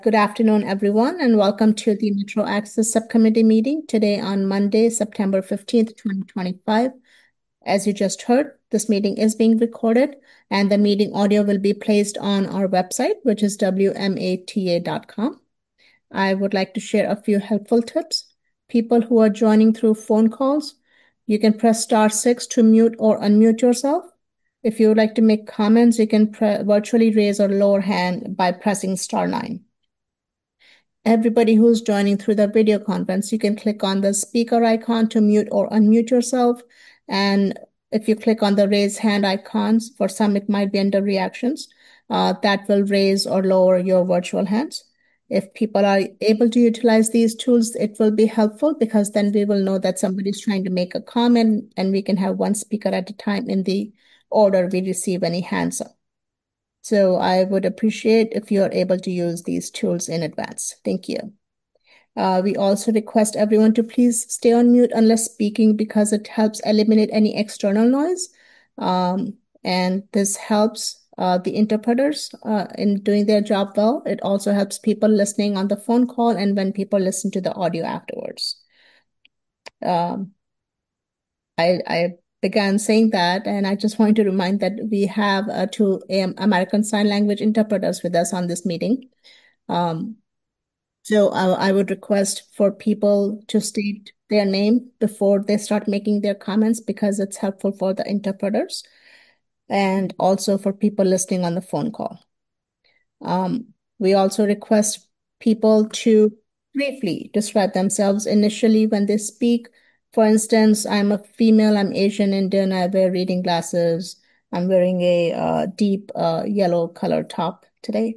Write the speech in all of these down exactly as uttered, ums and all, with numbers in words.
Good afternoon, everyone, and welcome to the Metro Access Subcommittee meeting today on Monday, September fifteenth, twenty twenty-five. As you just heard, this meeting is being recorded, and the meeting audio will be placed on our website, which is w m a t a dot com. I would like to share a few helpful tips. People who are joining through phone calls, you can press star six to mute or unmute yourself. If you would like to make comments, you can pre- virtually raise or lower hand by pressing star nine. Everybody who's joining through the video conference, you can click on the speaker icon to mute or unmute yourself. And if you click on the raise hand icons, for some it might be under reactions, uh, that will raise or lower your virtual hands. If people are able to utilize these tools, it will be helpful because then we will know that somebody's trying to make a comment and we can have one speaker at a time in the order we receive any hands up. So I would appreciate if you are able to use these tools in advance. Thank you. Uh, we also request everyone to please stay on mute unless speaking because it helps eliminate any external noise. Um, and this helps uh, the interpreters uh, in doing their job well. It also helps people listening on the phone call and when people listen to the audio afterwards. Um, I, I began saying that, and I just want to remind that we have uh, two um, American Sign Language interpreters with us on this meeting. Um, so I, I would request for people to state their name before they start making their comments because it's helpful for the interpreters and also for people listening on the phone call. Um, we also request people to briefly describe themselves initially when they speak. For instance, I'm a female, I'm Asian Indian, I wear reading glasses, I'm wearing a uh, deep uh, yellow color top today.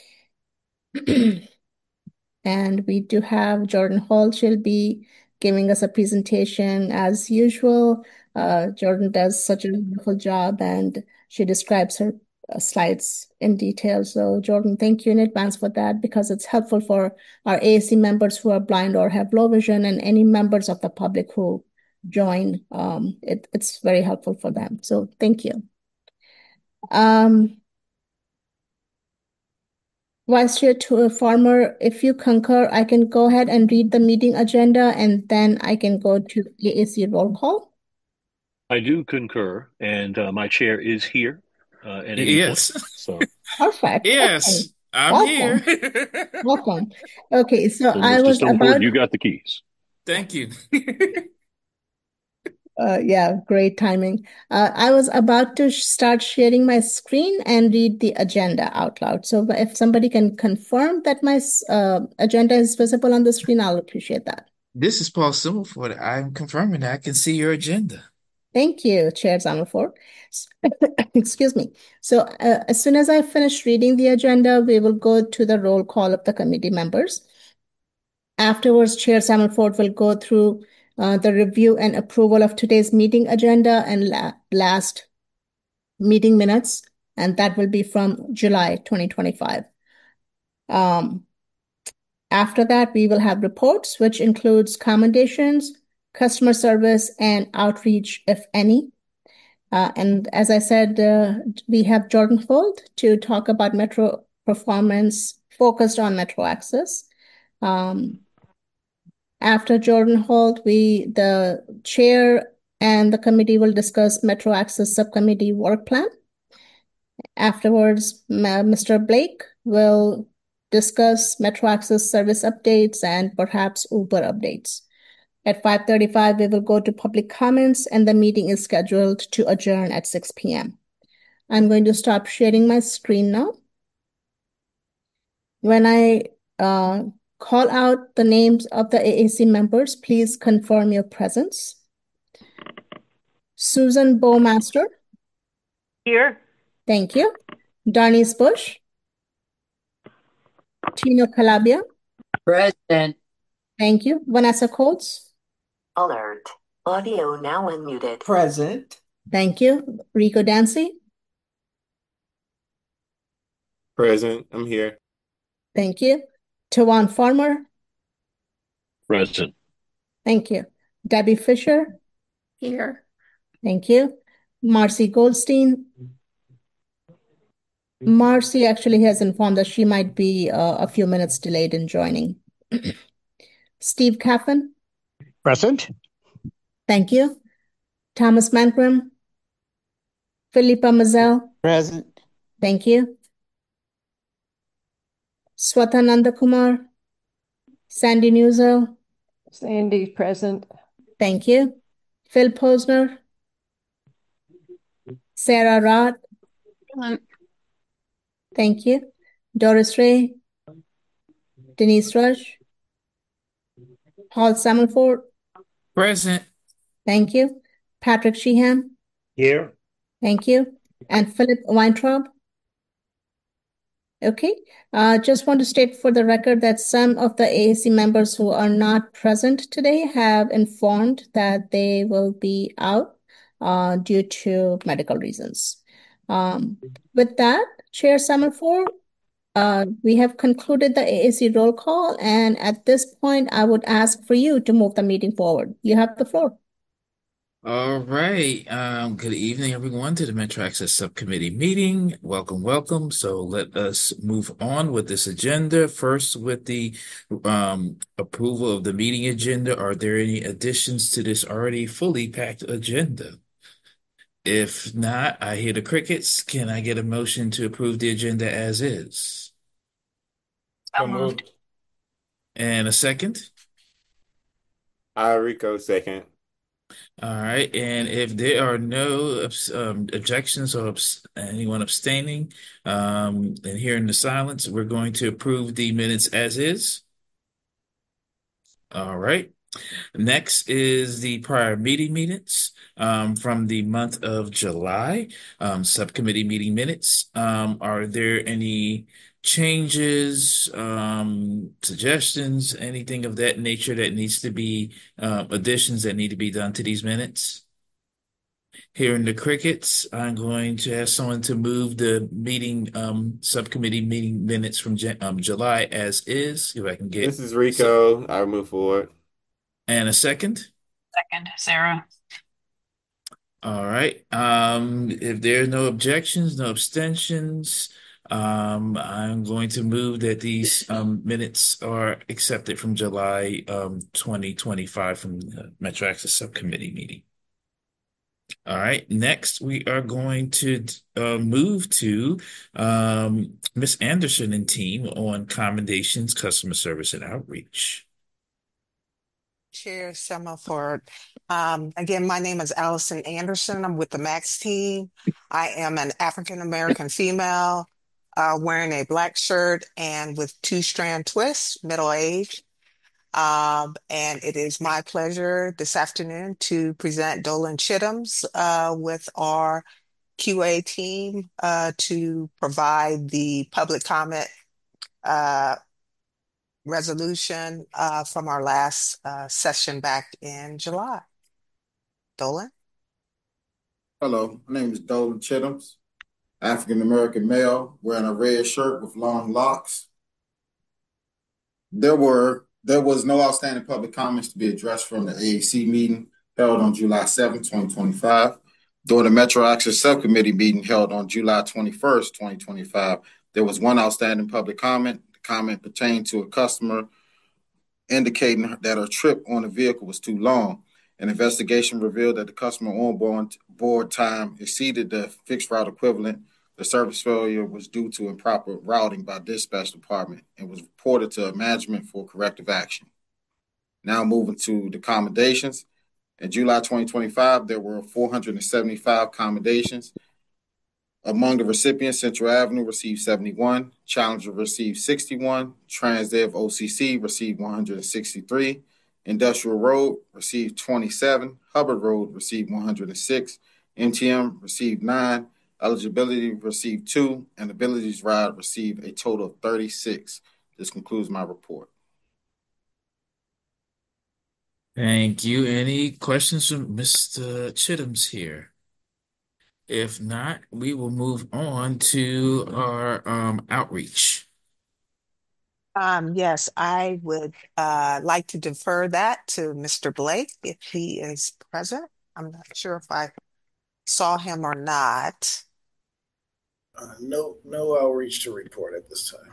And we do have Jordan Hall. She'll be giving us a presentation as usual. Uh, Jordan does such a wonderful job and she describes her uh, slides in detail. So, Jordan, thank you in advance for that because it's helpful for our A A C members who are blind or have low vision and any members of the public who join. Um, it, it's very helpful for them. So, thank you. Um, Vice Chair to a Farmer, if you concur, I can go ahead and read the meeting agenda and then I can go to A A C roll call. I do concur, and uh, my chair is here uh, at any point. Yes. So, Perfect. Okay. Yes, I'm here. Welcome. Welcome. Okay, so so I Mister was Stumford, about, you got the keys. Thank you. uh, yeah, great timing. Uh, I was about to sh- start sharing my screen and read the agenda out loud. So if somebody can confirm that my uh, agenda is visible on the screen, I'll appreciate that. This is Paul Simmelford. I'm confirming that I can see your agenda. Thank you, Chair Zamafor. Excuse me. So, uh, as soon as I finish reading the agenda, we will go to the roll call of the committee members. Afterwards, Chair Samalford will go through uh, the review and approval of today's meeting agenda and la last meeting minutes, and that will be from July twenty twenty-five. Um, After that, we will have reports, which includes commendations, customer service, and outreach, if any. Uh, and as I said, uh, we have Jordan Holt to talk about Metro performance focused on Metro Access. Um, After Jordan Holt, we the chair and the committee will discuss Metro Access Subcommittee work plan. Afterwards, Mister Blake will discuss Metro Access service updates and perhaps Uber updates. At five thirty-five, we will go to public comments and the meeting is scheduled to adjourn at six p m I'm going to stop sharing my screen now. When I uh, call out the names of the A A C members, please confirm your presence. Susan Bowmaster. Here. Thank you. Darnice Bush. Tino Calabia. Present. Thank you. Vanessa Coates. Alert. Audio now unmuted. Present. Thank you. Rico Dancy. Present. I'm here. Thank you. Tawan Farmer. Present. Thank you. Debbie Fisher. Here. Thank you. Marcy Goldstein. Marcy actually has informed us she might be uh, a few minutes delayed in joining. Steve Caffin, Present. thank you. Thomas Mangrum, Philippa Mazel, Present. thank you. Swatananda Kumar, Sandy Newsel, Sandy, present. thank you. Phil Posner, Sarah Rod, thank you. Doris Ray, Denise Rush, Paul Summerford, Present. thank you. Patrick Sheehan, Here. thank you. And Philip Weintraub. Okay, uh, just want to state for the record that some of the A A C members who are not present today have informed that they will be out uh, due to medical reasons. Um, with that, Chair Summerford, uh, we have concluded the A A C roll call, and at this point, I would ask for you to move the meeting forward. You have the floor. All right. Um, good evening, everyone, to the Metro Access Subcommittee meeting. Welcome, welcome. So let us move on with this agenda. First, with the um, approval of the meeting agenda, are there any additions to this already fully packed agenda? If not, I hear the crickets. Can I get a motion to approve the agenda as is? So moved. And a second? I Rico second. All right, and if there are no abs- um, objections or abs- anyone abstaining, um, and hearing the silence, we're going to approve the minutes as is. All right. Next is the prior meeting minutes um, from the month of July, um, subcommittee meeting minutes. Um, are there any changes, um, suggestions, anything of that nature that needs to be, uh, additions that need to be done to these minutes? Hearing the crickets, I'm going to ask someone to move the meeting, um, subcommittee meeting minutes from Jan- um, July as is, if I can get. This is Rico. I move forward. And a second? Second, Sarah. All right. Um, if there are no objections, no abstentions, um, I'm going to move that these um, minutes are accepted from July um, twenty twenty-five from the Metro Access Subcommittee meeting. All right. Next, we are going to uh, move to um, Miz Anderson and team on commendations, customer service, and outreach. Chair Summerford. Um, again, my name is Allison Anderson. I'm with the MAX team. I am an African American female uh, wearing a black shirt and with two strand twists, middle age. Um, and it is my pleasure this afternoon to present Dolan Chitums uh, with our Q A team uh, to provide the public comment uh, resolution uh, from our last uh, session back in July. Dolan? Hello, my name is Dolan Chitums, African American male, wearing a red shirt with long locks. There were there was no outstanding public comments to be addressed from the A A C meeting held on July seventh, twenty twenty-five. During the Metro Access Subcommittee meeting held on July twenty-first, twenty twenty-five, there was one outstanding public comment. The comment pertained to a customer indicating that her trip on the vehicle was too long. An investigation revealed that the customer onboard board time exceeded the fixed route equivalent. The service failure was due to improper routing by dispatch department and was reported to management for corrective action. Now moving to the commendations. In July twenty twenty-five, there were four hundred seventy-five commendations. Among the recipients, Central Avenue received seventy-one, Challenger received sixty-one, Transdev O C C received one hundred sixty-three, Industrial Road received twenty-seven, Hubbard Road received one hundred six, M T M received nine, Eligibility received two, and Abilities Ride received a total of thirty-six. This concludes my report. Thank you. Any questions from Mister Chitums here? If not, we will move on to our um, outreach. Um, yes, I would uh, like to defer that to Mister Blake if he is present. I'm not sure if I saw him or not. Uh, no, no outreach to report at this time.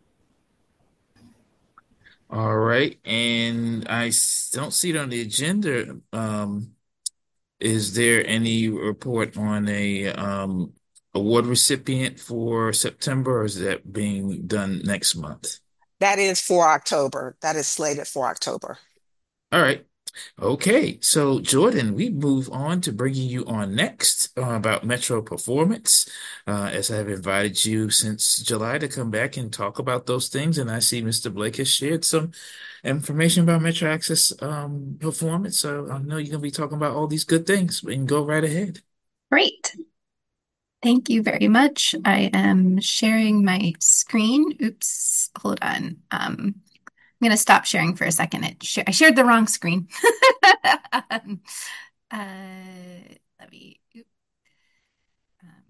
All right, and I s- don't see it on the agenda. Um, is there any report on a um award recipient for September, or is that being done next month? That is for October. That is slated for October. All right. Okay, so Jordan, we move on to bringing you on next uh, about Metro Performance. Uh, as I've invited you since July to come back and talk about those things, and I see Mister Blake has shared some information about Metro Access um, performance. So I know you're going to be talking about all these good things. We can go right ahead. Great. Thank you very much. I am sharing my screen. Oops, hold on. Um, I'm going to stop sharing for a second. It sh I shared the wrong screen. um, uh, let me, oop, um,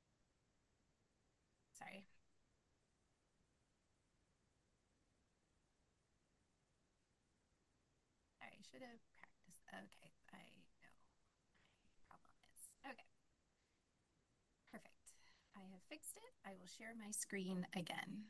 sorry. I should have practiced. Okay, I know my problem is. Okay, perfect. I have fixed it. I will share my screen again.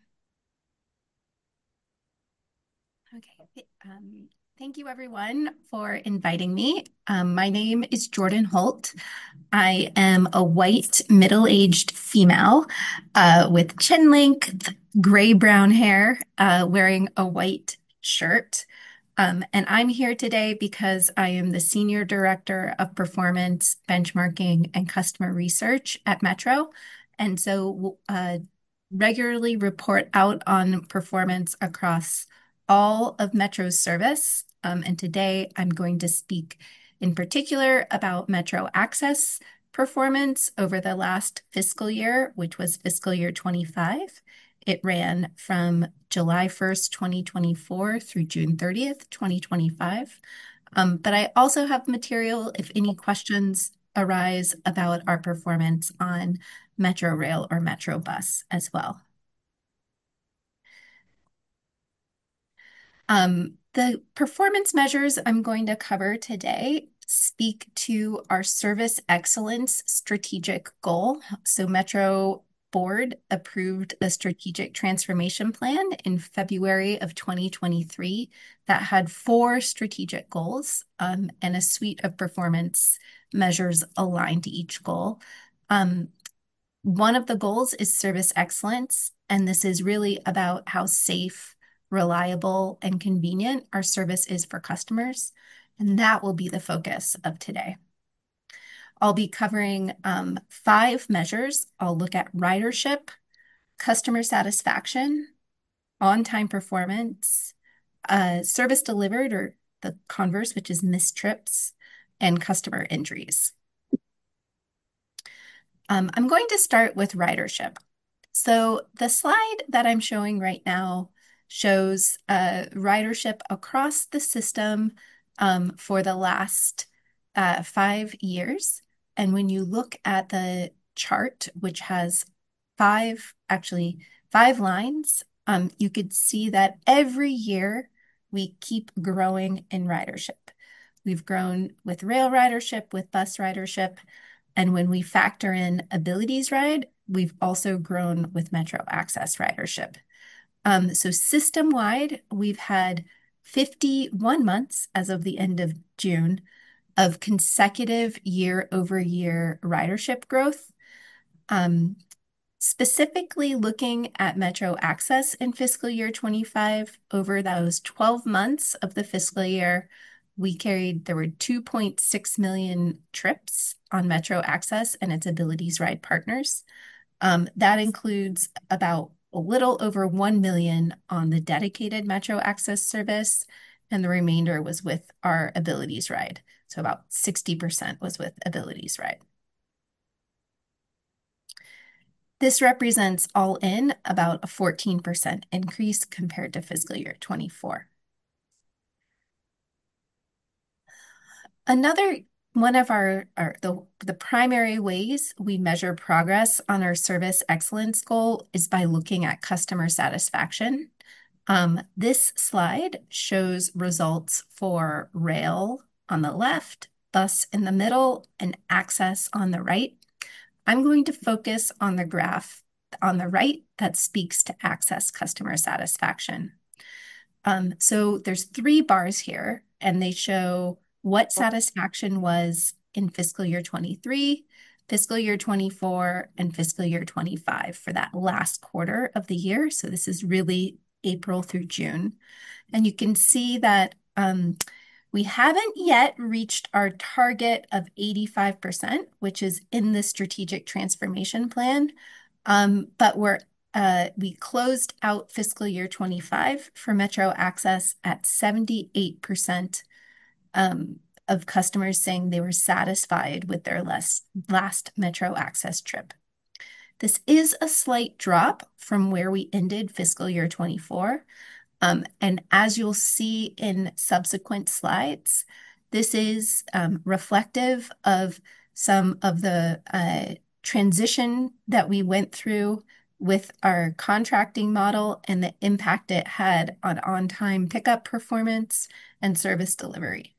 Okay, um, thank you everyone for inviting me. Um, my name is Jordan Holt. I am a white middle-aged female uh, with chin length, gray-brown hair, uh, wearing a white shirt. Um, and I'm here today because I am the Senior Director of Performance, Benchmarking, and Customer Research at Metro. And so uh, regularly report out on performance across all of Metro's service. Um, and today I'm going to speak in particular about Metro Access performance over the last fiscal year, which was fiscal year twenty-five. It ran from July first, twenty twenty-four through June thirtieth, twenty twenty-five. Um, but I also have material if any questions arise about our performance on Metro Rail or Metro Bus as well. Um, the performance measures I'm going to cover today speak to our service excellence strategic goal. So Metro Board approved a strategic transformation plan in February of twenty twenty-three that had four strategic goals um, and a suite of performance measures aligned to each goal. Um, one of the goals is service excellence, and this is really about how safe, reliable, and convenient our service is for customers. And that will be the focus of today. I'll be covering um, five measures. I'll look at ridership, customer satisfaction, on-time performance, uh, service delivered, or the converse, which is missed trips, and customer injuries. Um, I'm going to start with ridership. So the slide that I'm showing right now shows uh, ridership across the system um, for the last uh, five years. And when you look at the chart, which has five, actually five lines, um, you could see that every year we keep growing in ridership. We've grown with rail ridership, with bus ridership, and when we factor in Abilities Ride, we've also grown with Metro Access ridership. Um, so system-wide, we've had fifty-one months as of the end of June of consecutive year-over-year ridership growth. Um, specifically looking at Metro Access in fiscal year twenty-five, over those twelve months of the fiscal year, we carried, there were two point six million trips on Metro Access and its Abilities Ride partners. Um, that includes about a little over one million on the dedicated Metro Access service, and the remainder was with our Abilities Ride. So about sixty percent was with Abilities Ride. This represents all in about a fourteen percent increase compared to fiscal year twenty-four. Another one of our, our the, the primary ways we measure progress on our service excellence goal is by looking at customer satisfaction. Um, this slide shows results for rail on the left, bus in the middle, and access on the right. I'm going to focus on the graph on the right that speaks to access customer satisfaction. Um, so there's three bars here, and they show what satisfaction was in fiscal year twenty-three, fiscal year twenty-four, and fiscal year twenty-five for that last quarter of the year. So this is really April through June. And you can see that um, we haven't yet reached our target of eighty-five percent, which is in the strategic transformation plan, um, but we're Uh, we closed out fiscal year twenty-five for Metro Access at seventy-eight percent um, of customers saying they were satisfied with their last, last Metro Access trip. This is a slight drop from where we ended fiscal year twenty-four. Um, and as you'll see in subsequent slides, this is um, reflective of some of the uh, transition that we went through with our contracting model and the impact it had on on-time pickup performance and service delivery.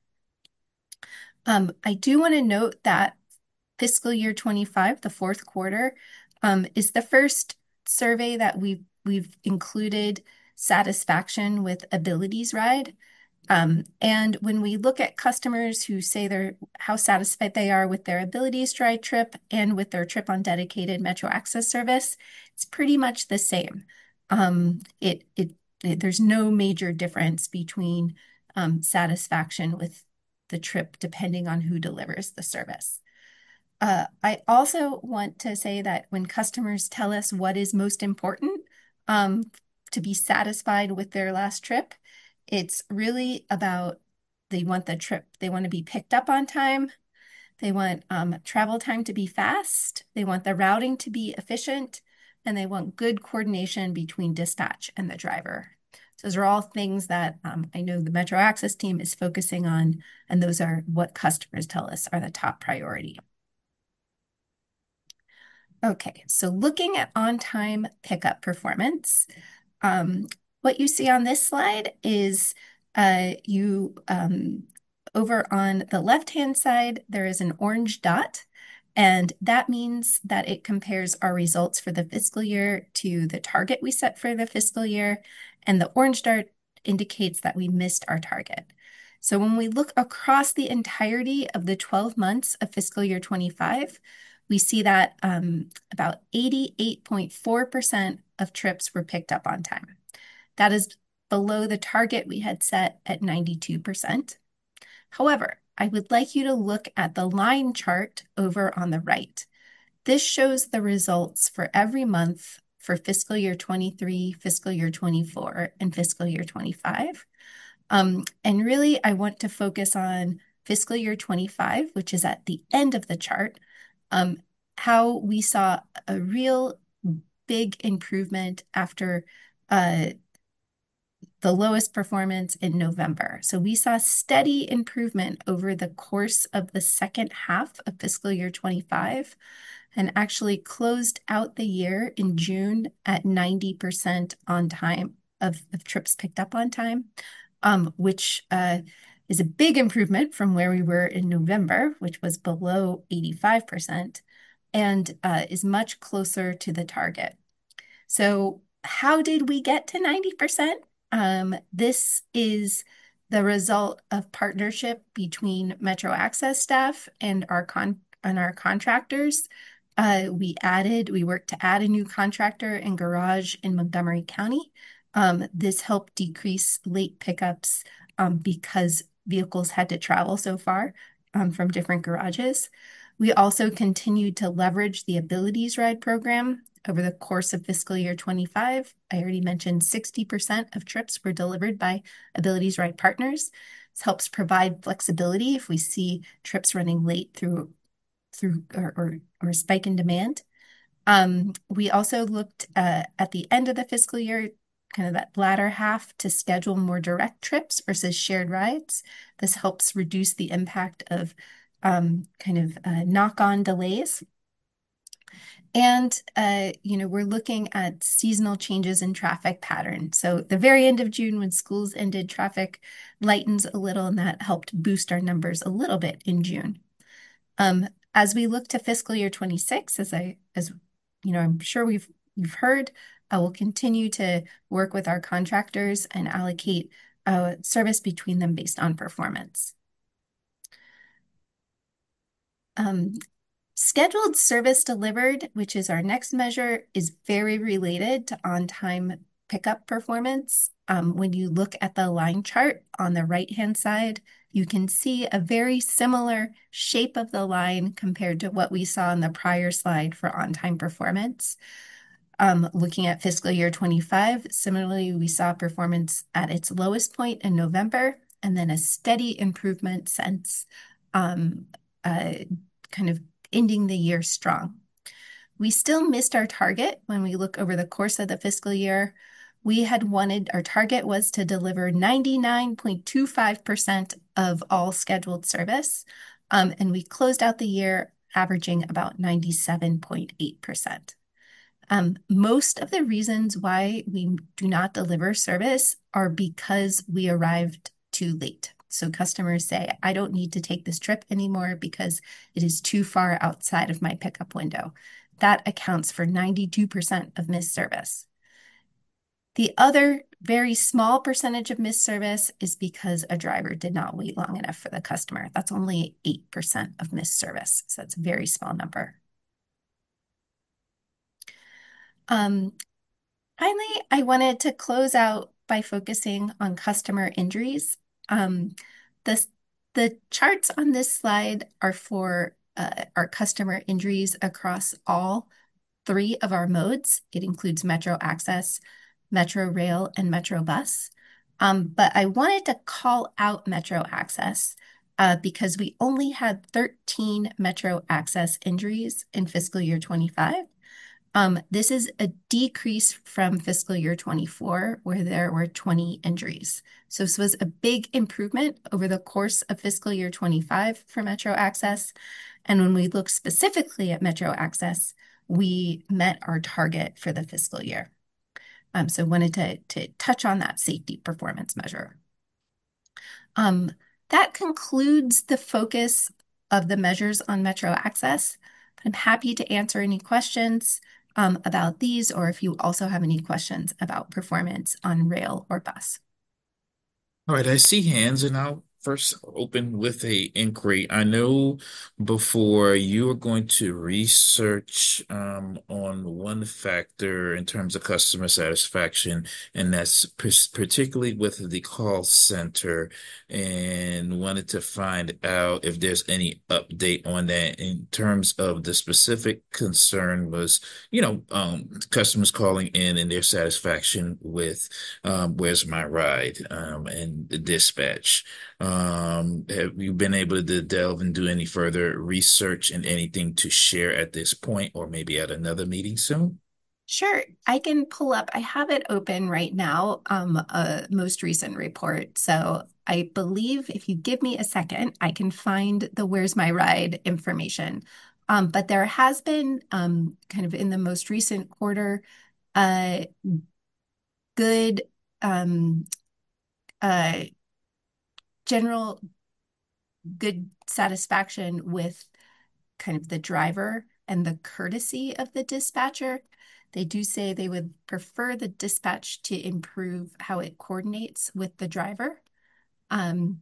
Um, I do want to note that fiscal year twenty-five, the fourth quarter, um, is the first survey that we've, we've included satisfaction with Abilities Ride. Um, and when we look at customers who say they're how satisfied they are with their Abilities Ride trip and with their trip on dedicated Metro Access service, it's pretty much the same. Um, it, it, it there's no major difference between um, satisfaction with the trip depending on who delivers the service. Uh, I also want to say that when customers tell us what is most important um, to be satisfied with their last trip, it's really about they want the trip, they want to be picked up on time, they want um, travel time to be fast, they want the routing to be efficient, and they want good coordination between dispatch and the driver. So those are all things that um, I know the Metro Access team is focusing on, and those are what customers tell us are the top priority. Okay, so looking at on-time pickup performance, um, what you see on this slide is uh, you um, over on the left-hand side, there is an orange dot, and that means that it compares our results for the fiscal year to the target we set for the fiscal year, and the orange dot indicates that we missed our target. So when we look across the entirety of the twelve months of fiscal year twenty-five, we see that um, about eighty-eight point four percent of trips were picked up on time. That is below the target we had set at ninety-two percent. However, I would like you to look at the line chart over on the right. This shows the results for every month for fiscal year twenty-three, fiscal year twenty-four, and fiscal year twenty-five. Um, and really, I want to focus on fiscal year twenty-five, which is at the end of the chart, um, how we saw a real big improvement after uh, the lowest performance in November. So we saw steady improvement over the course of the second half of fiscal year twenty-five and actually closed out the year in June at ninety percent on time of, of trips picked up on time, um, which uh, is a big improvement from where we were in November, which was below eighty-five percent, and uh, is much closer to the target. So how did we get to ninety percent? Um, this is the result of partnership between Metro Access staff and our con and our contractors. Uh, we added, we worked to add a new contractor and garage in Montgomery County. Um, this helped decrease late pickups um, because vehicles had to travel so far um, from different garages. We also continued to leverage the Abilities Ride program over the course of fiscal year twenty-five. I already mentioned sixty percent of trips were delivered by Abilities Ride partners. This helps provide flexibility if we see trips running late through through or, or, or a spike in demand. Um, we also looked uh, at the end of the fiscal year, kind of that latter half, to schedule more direct trips versus shared rides. This helps reduce the impact of um, kind of uh, knock-on delays. And, uh, you know, we're looking at seasonal changes in traffic pattern. So the very end of June, when schools ended, traffic lightens a little, and that helped boost our numbers a little bit in June. Um, as we look to fiscal year twenty-six, as I, as you know, I'm sure we've you've heard, uh, we'll continue to work with our contractors and allocate uh, service between them based on performance. Um, scheduled service delivered, which is our next measure, is very related to on-time pickup performance. Um, when you look at the line chart on the right-hand side, you can see a very similar shape of the line compared to what we saw in the prior slide for on-time performance. Um, looking at fiscal year twenty-five, similarly, we saw performance at its lowest point in November, and then a steady improvement since um, uh, kind of ending the year strong. We still missed our target when we look over the course of the fiscal year. We had wanted, our target was to deliver ninety-nine point two five percent of all scheduled service, um, and we closed out the year averaging about ninety-seven point eight percent. Um, most of the reasons why we do not deliver service are because we arrived too late. So customers say, I don't need to take this trip anymore because it is too far outside of my pickup window. That accounts for ninety-two percent of missed service. The other very small percentage of missed service is because a driver did not wait long enough for the customer. That's only eight percent of missed service. So that's a very small number. Um, finally, I wanted to close out by focusing on customer injuries. Um, this, the charts on this slide are for uh, our customer injuries across all three of our modes. It includes Metro Access, Metro Rail, and Metro Bus. Um, but I wanted to call out Metro Access uh, because we only had thirteen Metro Access injuries in fiscal year twenty-five. Um, this is a decrease from fiscal year twenty-four, where there were twenty injuries. So this was a big improvement over the course of fiscal year twenty-five for Metro Access. And when we look specifically at Metro Access, we met our target for the fiscal year. Um, so wanted to, to touch on that safety performance measure. Um, that concludes the focus of the measures on Metro Access. I'm happy to answer any questions um, about these, or if you also have any questions about performance on rail or bus. All right, I see hands, and I'll first open with a inquiry. I know before you are going to research um, on one factor in terms of customer satisfaction, and that's particularly with the call center, and wanted to find out if there's any update on that in terms of the specific concern was, you know, um, customers calling in and their satisfaction with um, Where's My Ride um, and the dispatch. Um, have you been able to delve and do any further research and anything to share at this point, or maybe at another meeting soon? Sure, I can pull up, I have it open right now, um, a most recent report. So I believe if you give me a second, I can find the Where's My Ride information. Um, but there has been um, kind of in the most recent quarter, uh, good um, uh, general good satisfaction with kind of the driver and the courtesy of the dispatcher. They do say they would prefer the dispatch to improve how it coordinates with the driver. Um,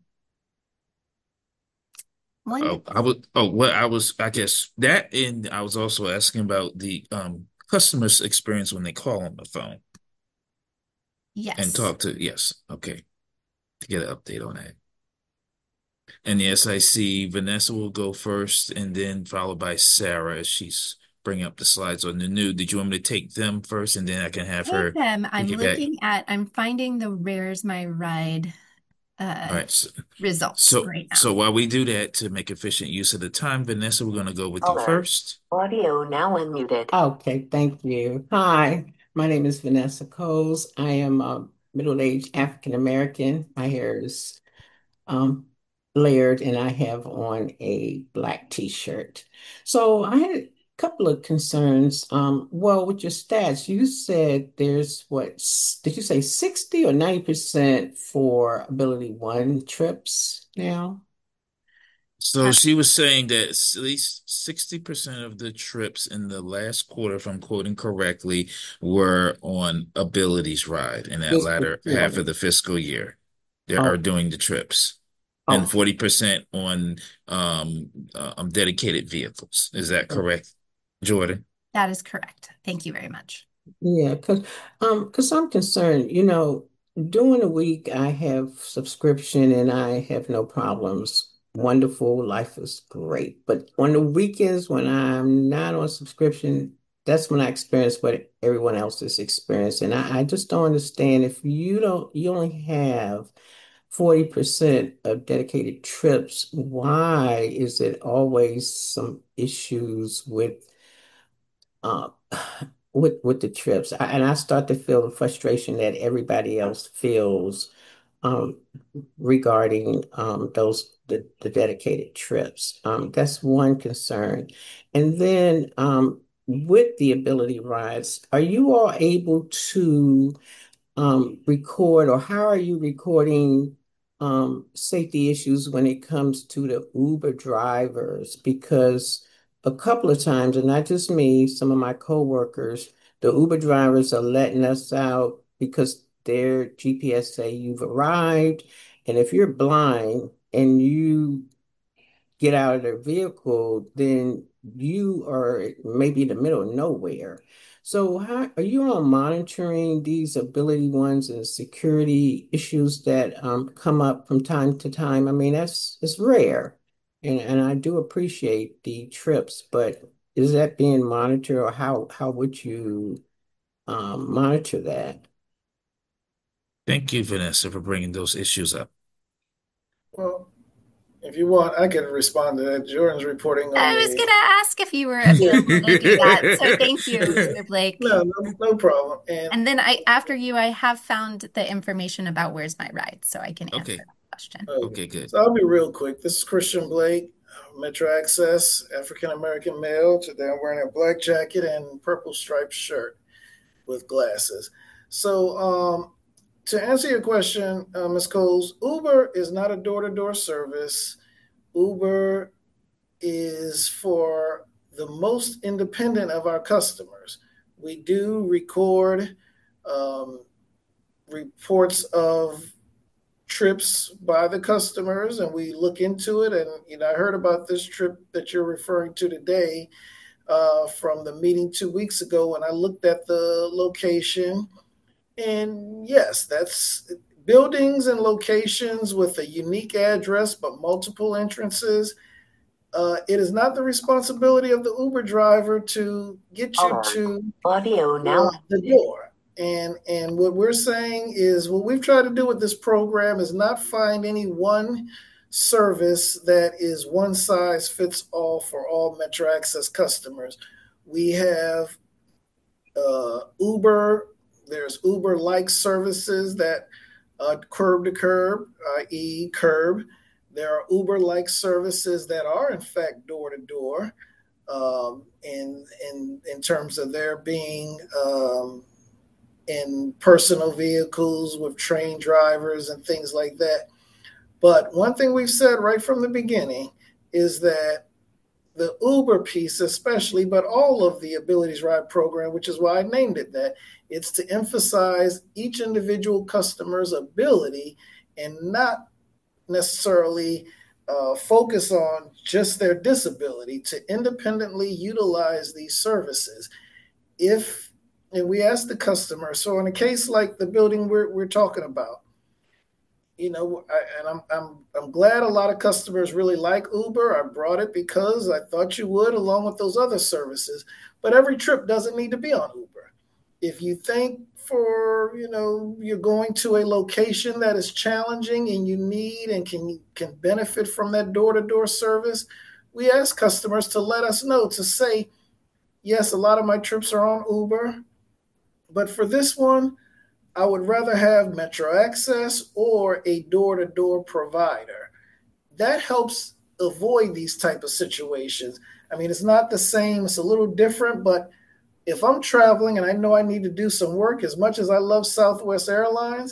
one, Oh, I would. Oh, well, I was. I guess that, and I was also asking about the um customer's experience when they call on the phone yes. and talk to. Yes, okay, to get an update on that. And yes, I see Vanessa will go first, and then followed by Sarah as she's bringing up the slides on the new. Did you want me to take them first, and then I can have Take her them. I'm get back? looking at, I'm finding the Where's My Ride uh, All right. So, results so, right now. so while we do that to make efficient use of the time, Vanessa, we're going to go with you Alert. first. Audio now unmuted. Okay, thank you. Hi, my name is Vanessa Coles. I am a middle-aged African American. My hair is um, layered, and I have on a black t-shirt. So I had a couple of concerns. Um, well, with your stats, you said there's what, s- did you say sixty or ninety percent for Ability One trips now? So she was saying that at least sixty percent of the trips in the last quarter, if I'm quoting correctly, were on Abilities Ride in that Fiscal latter half quarter. of the fiscal year. They are Oh, doing the trips. And oh, forty percent on um, uh, um dedicated vehicles. Is that correct, Jordan? That is correct. Thank you very much. yeah, because um, because I'm concerned, you know, during the week I have subscription and I have no problems. Wonderful, life is great. But on the weekends when I'm not on subscription, that's when I experience what everyone else is experiencing. I, I just don't understand if you don't you only have forty percent of dedicated trips, why is it always some issues with uh, with with the trips? I, and I start to feel the frustration that everybody else feels um, regarding um, those the, the dedicated trips. Um, that's one concern. And then um, with the ability rides, are you all able to um, record, or how are you recording um, safety issues when it comes to the Uber drivers? Because a couple of times, and not just me, some of my coworkers, the Uber drivers are letting us out because their G P S say you've arrived, and if you're blind and you get out of their vehicle, then you are maybe in the middle of nowhere. So how are you all monitoring these ability ones and security issues that um, come up from time to time? I mean, that's it's rare. And and I do appreciate the trips, but is that being monitored, or how how would you um, monitor that? Thank you, Vanessa, for bringing those issues up. Well, if you want, I can respond to that. Jordan's reporting on I was the. going to ask if you were available to do that. So thank you, mister Blake. No, no, no problem. And And then I, after you, I have found the information about where's my ride, so I can answer Okay. that question. okay, Okay, good. so I'll be real quick. This is Christian Blake, uh, Metro Access, African American male. Today I'm wearing a black jacket and purple striped shirt with glasses. So, um, to answer your question, uh, Miz Coles, Uber is not a door to door service. Uber is for the most independent of our customers. We do record um, reports of trips by the customers, and we look into it. And you know, I heard about this trip that you're referring to today uh, from the meeting two weeks ago, and I looked at the location. And yes, that's buildings and locations with a unique address but multiple entrances. Uh, it is not the responsibility of the Uber driver to get you Alert. to Audio now. uh, the door. And and what we're saying is what we've tried to do with this program is not find any one service that is one size fits all for all Metro Access customers. We have uh, Uber. There's Uber-like services that uh, curb to curb, that is, curb. There are Uber-like services that are in fact door to door, um, in in in terms of their being um, in personal vehicles with trained drivers and things like that. But one thing we've said right from the beginning is that the Uber piece, especially, but all of the Abilities Ride program, which is why I named it that, it's to emphasize each individual customer's ability and not necessarily uh, focus on just their disability to independently utilize these services. If and we ask the customer, so in a case like the building we're, we're talking about, you know, I, and I'm I'm I'm glad a lot of customers really like Uber. I brought it because I thought you would, along with those other services. But every trip doesn't need to be on Uber. If you think for you know you're going to a location that is challenging and you need and can can benefit from that door to door service, we ask customers to let us know to say, yes, a lot of my trips are on Uber, but for this one, I would rather have Metro Access or a door-to-door provider. That helps avoid these type of situations. I mean, it's not the same, it's a little different, but if I'm traveling and I know I need to do some work, as much as I love Southwest Airlines,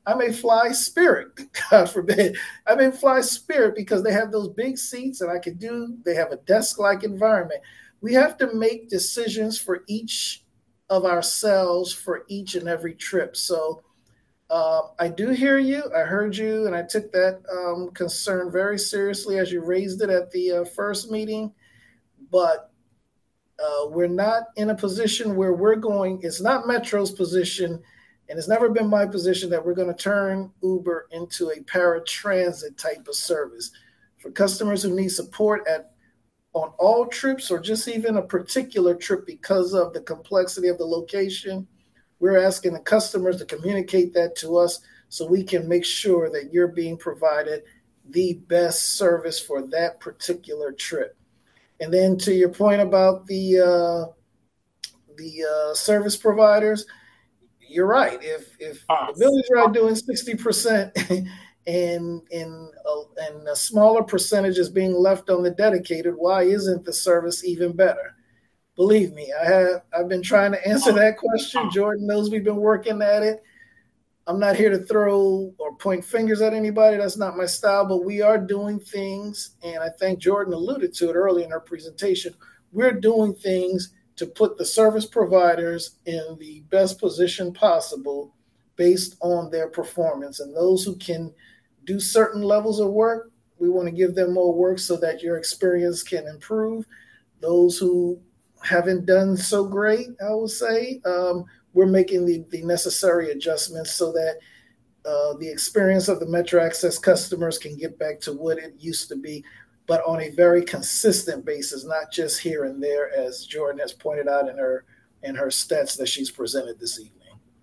I may fly Spirit, God forbid. I may fly Spirit because they have those big seats and I can do, they have a desk-like environment. We have to make decisions for each of ourselves for each and every trip. So uh, I do hear you. I heard you, and I took that um, concern very seriously as you raised it at the uh, first meeting. But uh, we're not in a position where we're going, it's not Metro's position, and it's never been my position that we're going to turn Uber into a paratransit type of service. For customers who need support at on all trips or just even a particular trip because of the complexity of the location, we're asking the customers to communicate that to us so we can make sure that you're being provided the best service for that particular trip. And then to your point about the uh, the uh, service providers, you're right. If if the buildings are doing sixty percent and in a, and a smaller percentage is being left on the dedicated, why isn't the service even better? Believe me, I have I've been trying to answer that question. Jordan knows we've been working at it. I'm not here to throw or point fingers at anybody. That's not my style, but we are doing things, and I think Jordan alluded to it earlier in her presentation. We're doing things to put the service providers in the best position possible based on their performance. And those who can do certain levels of work, we want to give them more work so that your experience can improve. Those who haven't done so great, I would say, um, we're making the, the necessary adjustments so that uh, the experience of the Metro Access customers can get back to what it used to be, but on a very consistent basis, not just here and there, as Jordan has pointed out in her in her stats that she's presented this evening.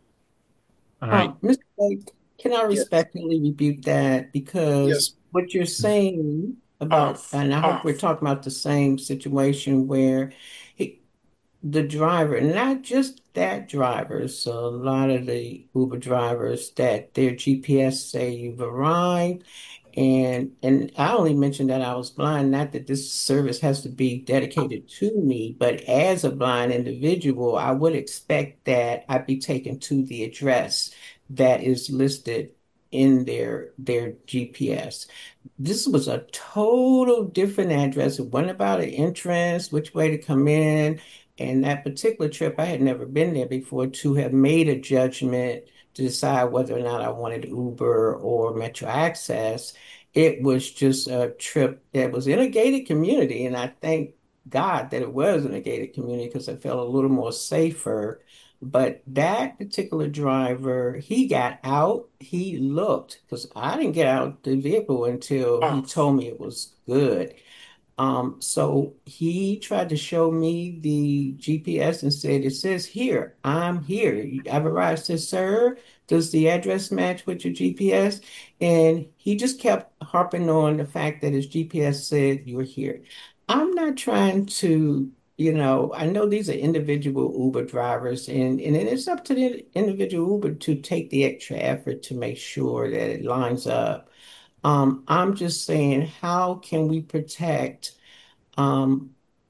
All right. Um, Mister Blake, can I respectfully yes. rebuke that? Because yes. what you're saying about, and I hope we're talking about the same situation where he, the driver, not just that driver, so a lot of the Uber drivers that their G P S say you've arrived. And and I only mentioned that I was blind, not that this service has to be dedicated to me, but as a blind individual, I would expect that I'd be taken to the address that is listed in their their G P S. This was a total different address. It wasn't about an entrance, which way to come in. And that particular trip, I had never been there before to have made a judgment to decide whether or not I wanted Uber or Metro Access. It was just a trip that was in a gated community. And I thank God that it was in a gated community because I felt a little more safer. But that particular driver, he got out, he looked, because I didn't get out the vehicle until he told me it was good. Um, so he tried to show me the G P S and said, it says here, I'm here. I've arrived. I said, sir, does the address match with your G P S? And he just kept harping on the fact that his G P S said you're here. I'm not trying to, you know, I know these are individual Uber drivers, and, and it's up to the individual Uber to take the extra effort to make sure that it lines up. Um, I'm just saying, how can we protect, um,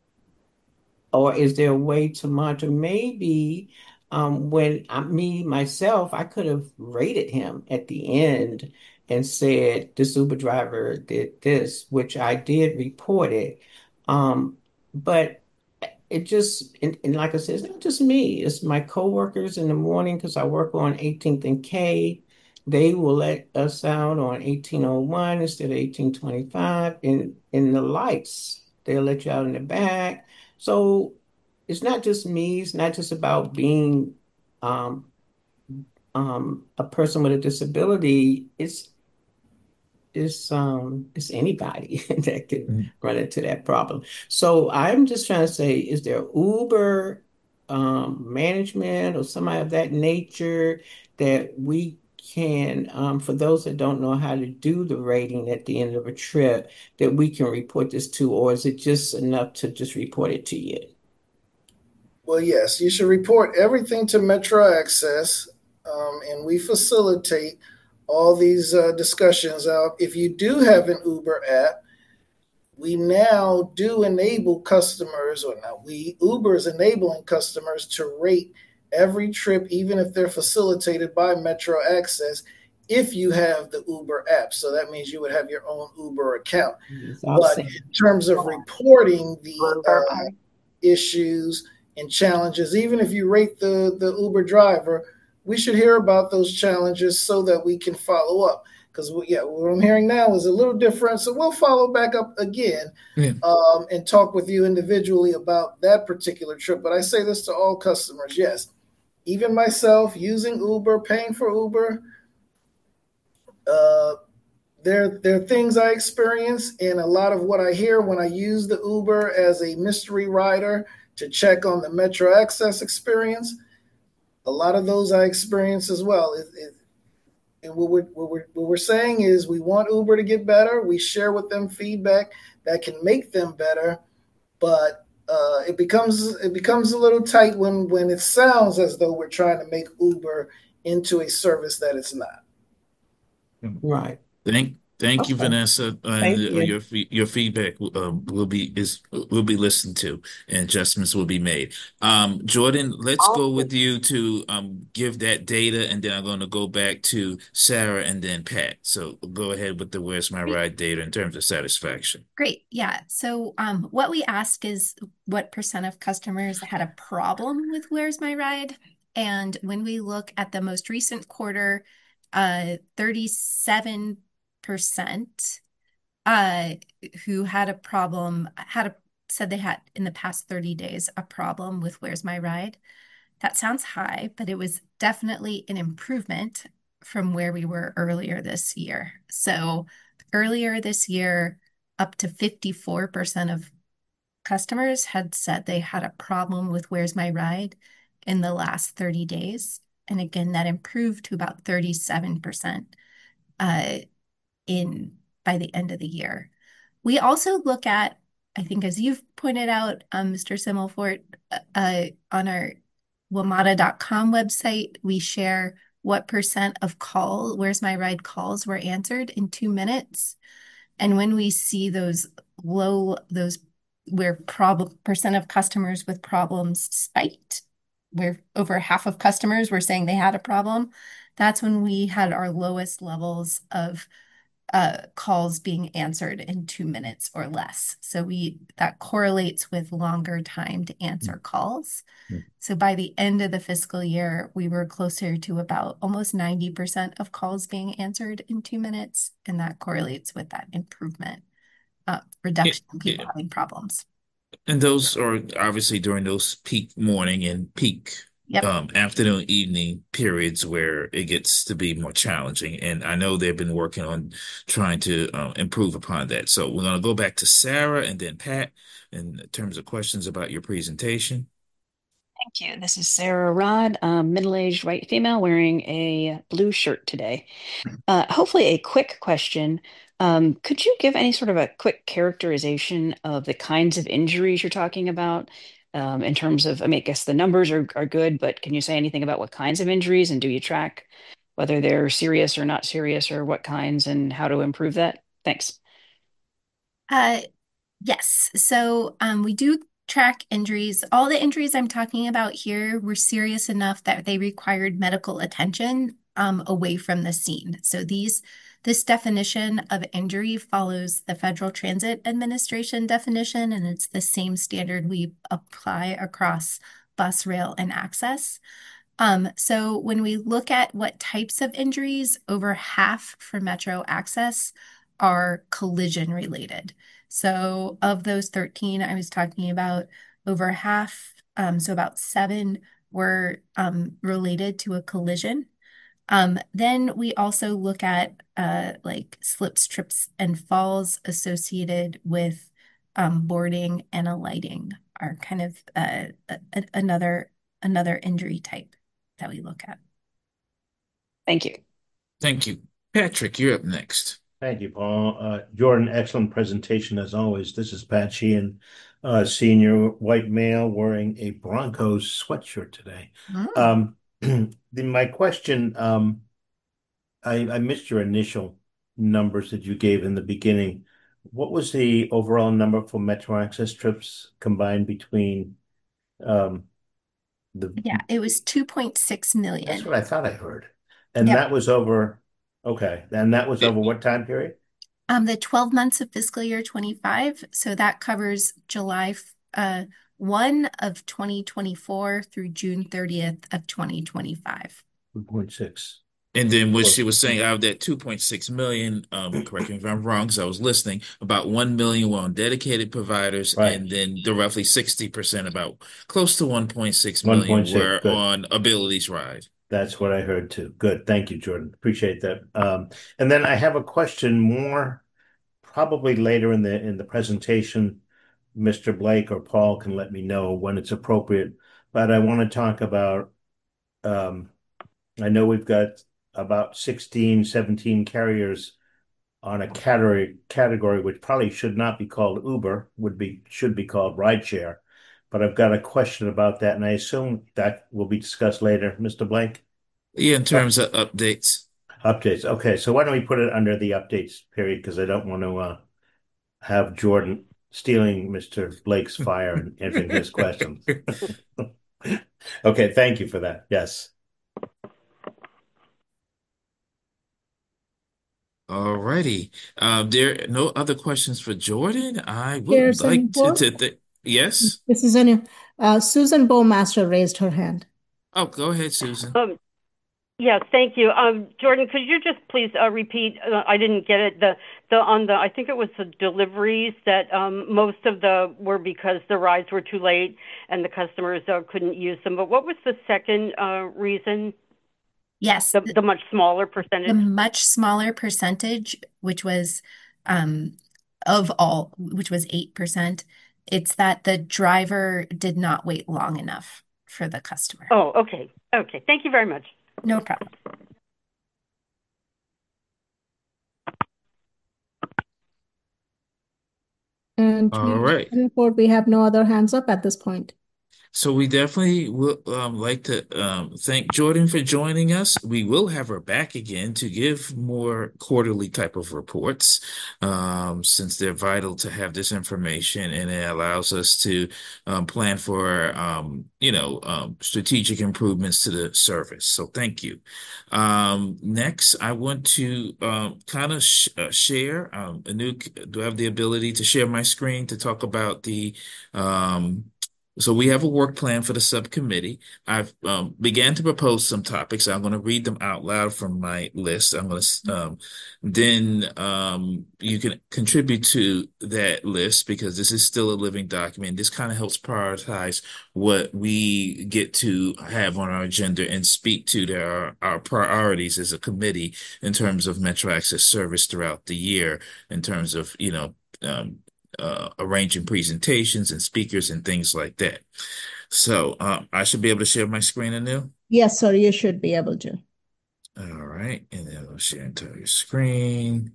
or is there a way to monitor? Maybe um, when I, me, myself, I could have rated him at the end and said, this Uber driver did this, which I did report it. Um, but it just, and, and like I said, it's not just me, it's my coworkers in the morning because I work on eighteenth and K. They will let us out on eighteen oh one instead of eighteen twenty-five. In in the lights, they'll let you out in the back. So it's not just me. It's not just about being um, um, a person with a disability. It's it's um it's anybody that could Mm-hmm. run into that problem. So I'm just trying to say, is there Uber um, management or somebody of that nature that we can, um, for those that don't know how to do the rating at the end of a trip, that we can report this to, or is it just enough to just report it to you? Well, yes, you should report everything to Metro Access, um, and we facilitate all these uh, discussions. Uh, if you do have an Uber app, we now do enable customers, or now we, Uber is enabling customers to rate every trip, even if they're facilitated by Metro Access, if you have the Uber app. So that means you would have your own Uber account. Yes, But seen. in terms of reporting the uh, issues and challenges, even if you rate the, the Uber driver, we should hear about those challenges so that we can follow up. Because, yeah, what I'm hearing now is a little different. So we'll follow back up again Yeah. um, and talk with you individually about that particular trip. But I say this to all customers. Yes, even myself using Uber, paying for Uber, uh, there, there are things I experience, and a lot of what I hear when I use the Uber as a mystery rider to check on the Metro Access experience, a lot of those I experience as well. It, it, and what we're, what, we're, what we're saying is we want Uber to get better. We share with them feedback that can make them better, but uh, it becomes it becomes a little tight when when it sounds as though we're trying to make Uber into a service that it's not. Right. Thank, thank you, Okay. Vanessa. Uh, Thank uh, you. your fe- your feedback um, will be is will be listened to, and adjustments will be made. Um, Jordan, let's go with you to um give that data, and then I'm going to go back to Sarah and then Pat. So go ahead with the Where's My Great. Ride data in terms of satisfaction. Great. Yeah. So um, what we ask is what percent of customers had a problem with Where's My Ride? And when we look at the most recent quarter, uh, thirty-seven percent uh, who had a problem, had a, said they had in the past thirty days a problem with Where's My Ride. That sounds high, but it was definitely an improvement from where we were earlier this year. So earlier this year, up to fifty-four percent of customers had said they had a problem with Where's My Ride in the last thirty days. And again, that improved to about thirty-seven percent uh, in by the end of the year. We also look at, I think, as you've pointed out, um, Mister Simmelfort, uh, on our WMATA dot com website, we share what percent of call, Where's My Ride calls were answered in two minutes. And when we see those low, those where problem percent of customers with problems spiked, where over half of customers were saying they had a problem, that's when we had our lowest levels of uh, calls being answered in two minutes or less. So we that correlates with longer time to answer calls. So by the end of the fiscal year, we were closer to about almost ninety percent of calls being answered in two minutes, and that correlates with that improvement, uh, reduction in people Yeah. having problems. And those are obviously during those peak morning and peak Yep. um, afternoon, evening periods where it gets to be more challenging. And I know they've been working on trying to uh, improve upon that. So we're going to go back to Sarah and then Pat in terms of questions about your presentation. Thank you. This is Sarah Rod, a middle-aged white female wearing a blue shirt today. Uh, hopefully a quick question. Um, could you give any sort of a quick characterization of the kinds of injuries you're talking about? Um, in terms of, I mean, I guess the numbers are, are good, but can you say anything about what kinds of injuries and do you track whether they're serious or not serious or what kinds and how to improve that? Thanks. Uh, yes. So um, we do track injuries. All the injuries I'm talking about here were serious enough that they required medical attention um, away from the scene. So these, this definition of injury follows the Federal Transit Administration definition, and it's the same standard we apply across bus, rail, and access. Um, so when we look at what types of injuries, over half for Metro Access are collision related. So of those thirteen I was talking about, over half, um, so about seven were um, related to a collision. Um, then we also look at uh, like slips, trips, and falls associated with um, boarding and alighting are kind of uh, a, a, another another injury type that we look at. Thank you. Thank you. Patrick, you're up next. Thank you, Paul. Uh, Jordan, excellent presentation as always. This is Pat Sheehan, uh, senior white male wearing a Broncos sweatshirt today. Mm. Um, the, my question, um, I, I missed your initial numbers that you gave in the beginning. What was the overall number for Metro Access trips combined between um, the? Yeah, it was two point six million. That's what I thought I heard. And Yep. that was over Okay, and that was It- over what time period? Um, the twelve months of fiscal year twenty-five, so that covers July uh, first of twenty twenty-four through June thirtieth of twenty twenty-five. two point six. And then what she was saying out of that two point six million, um, correct me if I'm wrong, because I was listening, about one million were on dedicated providers, Right. and then the roughly sixty percent, about close to one point six million one point six, were good. on Abilities Ride. That's what I heard too. Good. Thank you, Jordan. Appreciate that. Um, and then I have a question more probably later in the in the presentation. Mister Blake or Paul can let me know when it's appropriate. But I want to talk about um, I know we've got about sixteen, seventeen carriers on a category category which probably should not be called Uber, would be should be called rideshare. But I've got a question about that, and I assume that will be discussed later, Mister Blake. Yeah, in terms of updates. Updates. Okay, so why don't we put it under the updates period because I don't want to uh, have Jordan stealing Mister Blake's fire and answering his questions. Okay, thank you for that. Yes. All righty. Um, there are no other questions for Jordan. I Chair would like to, Singapore? to th yes. This is a new, uh, Susan Bowmaster raised her hand. Oh, go ahead, Susan. Um, yes, thank you. Um, Jordan, could you just please uh, repeat? Uh, I didn't get it. The the on the I think it was the deliveries that um, most of the were because the rides were too late and the customers uh, couldn't use them. But what was the second uh, reason? Yes, The the much smaller the percentage. much smaller percentage, which was um, of all, which was eight percent. It's that the driver did not wait long enough for the customer. Oh, okay, okay. Thank you very much. No problem. And All Chair right. Singapore, we have no other hands up at this point. So we definitely will um, like to um, thank Jordan for joining us. We will have her back again to give more quarterly type of reports, um, since they're vital to have this information, and it allows us to um, plan for um, you know um, strategic improvements to the service. So thank you. Um, next, I want to um, kind of sh uh, share um, a new. Do I have the ability to share my screen to talk about the um, so we have a work plan for the subcommittee. I've um, began to propose some topics. I'm going to read them out loud from my list. I'm going to um, then um, you can contribute to that list because this is still a living document. This kind of helps prioritize what we get to have on our agenda and speak to their, our priorities as a committee in terms of Metro Access service throughout the year, in terms of, you know, um, uh, arranging presentations and speakers and things like that. So uh, I should be able to share my screen anew. Yes, sir, you should be able to. All right, and then I'll share entire screen.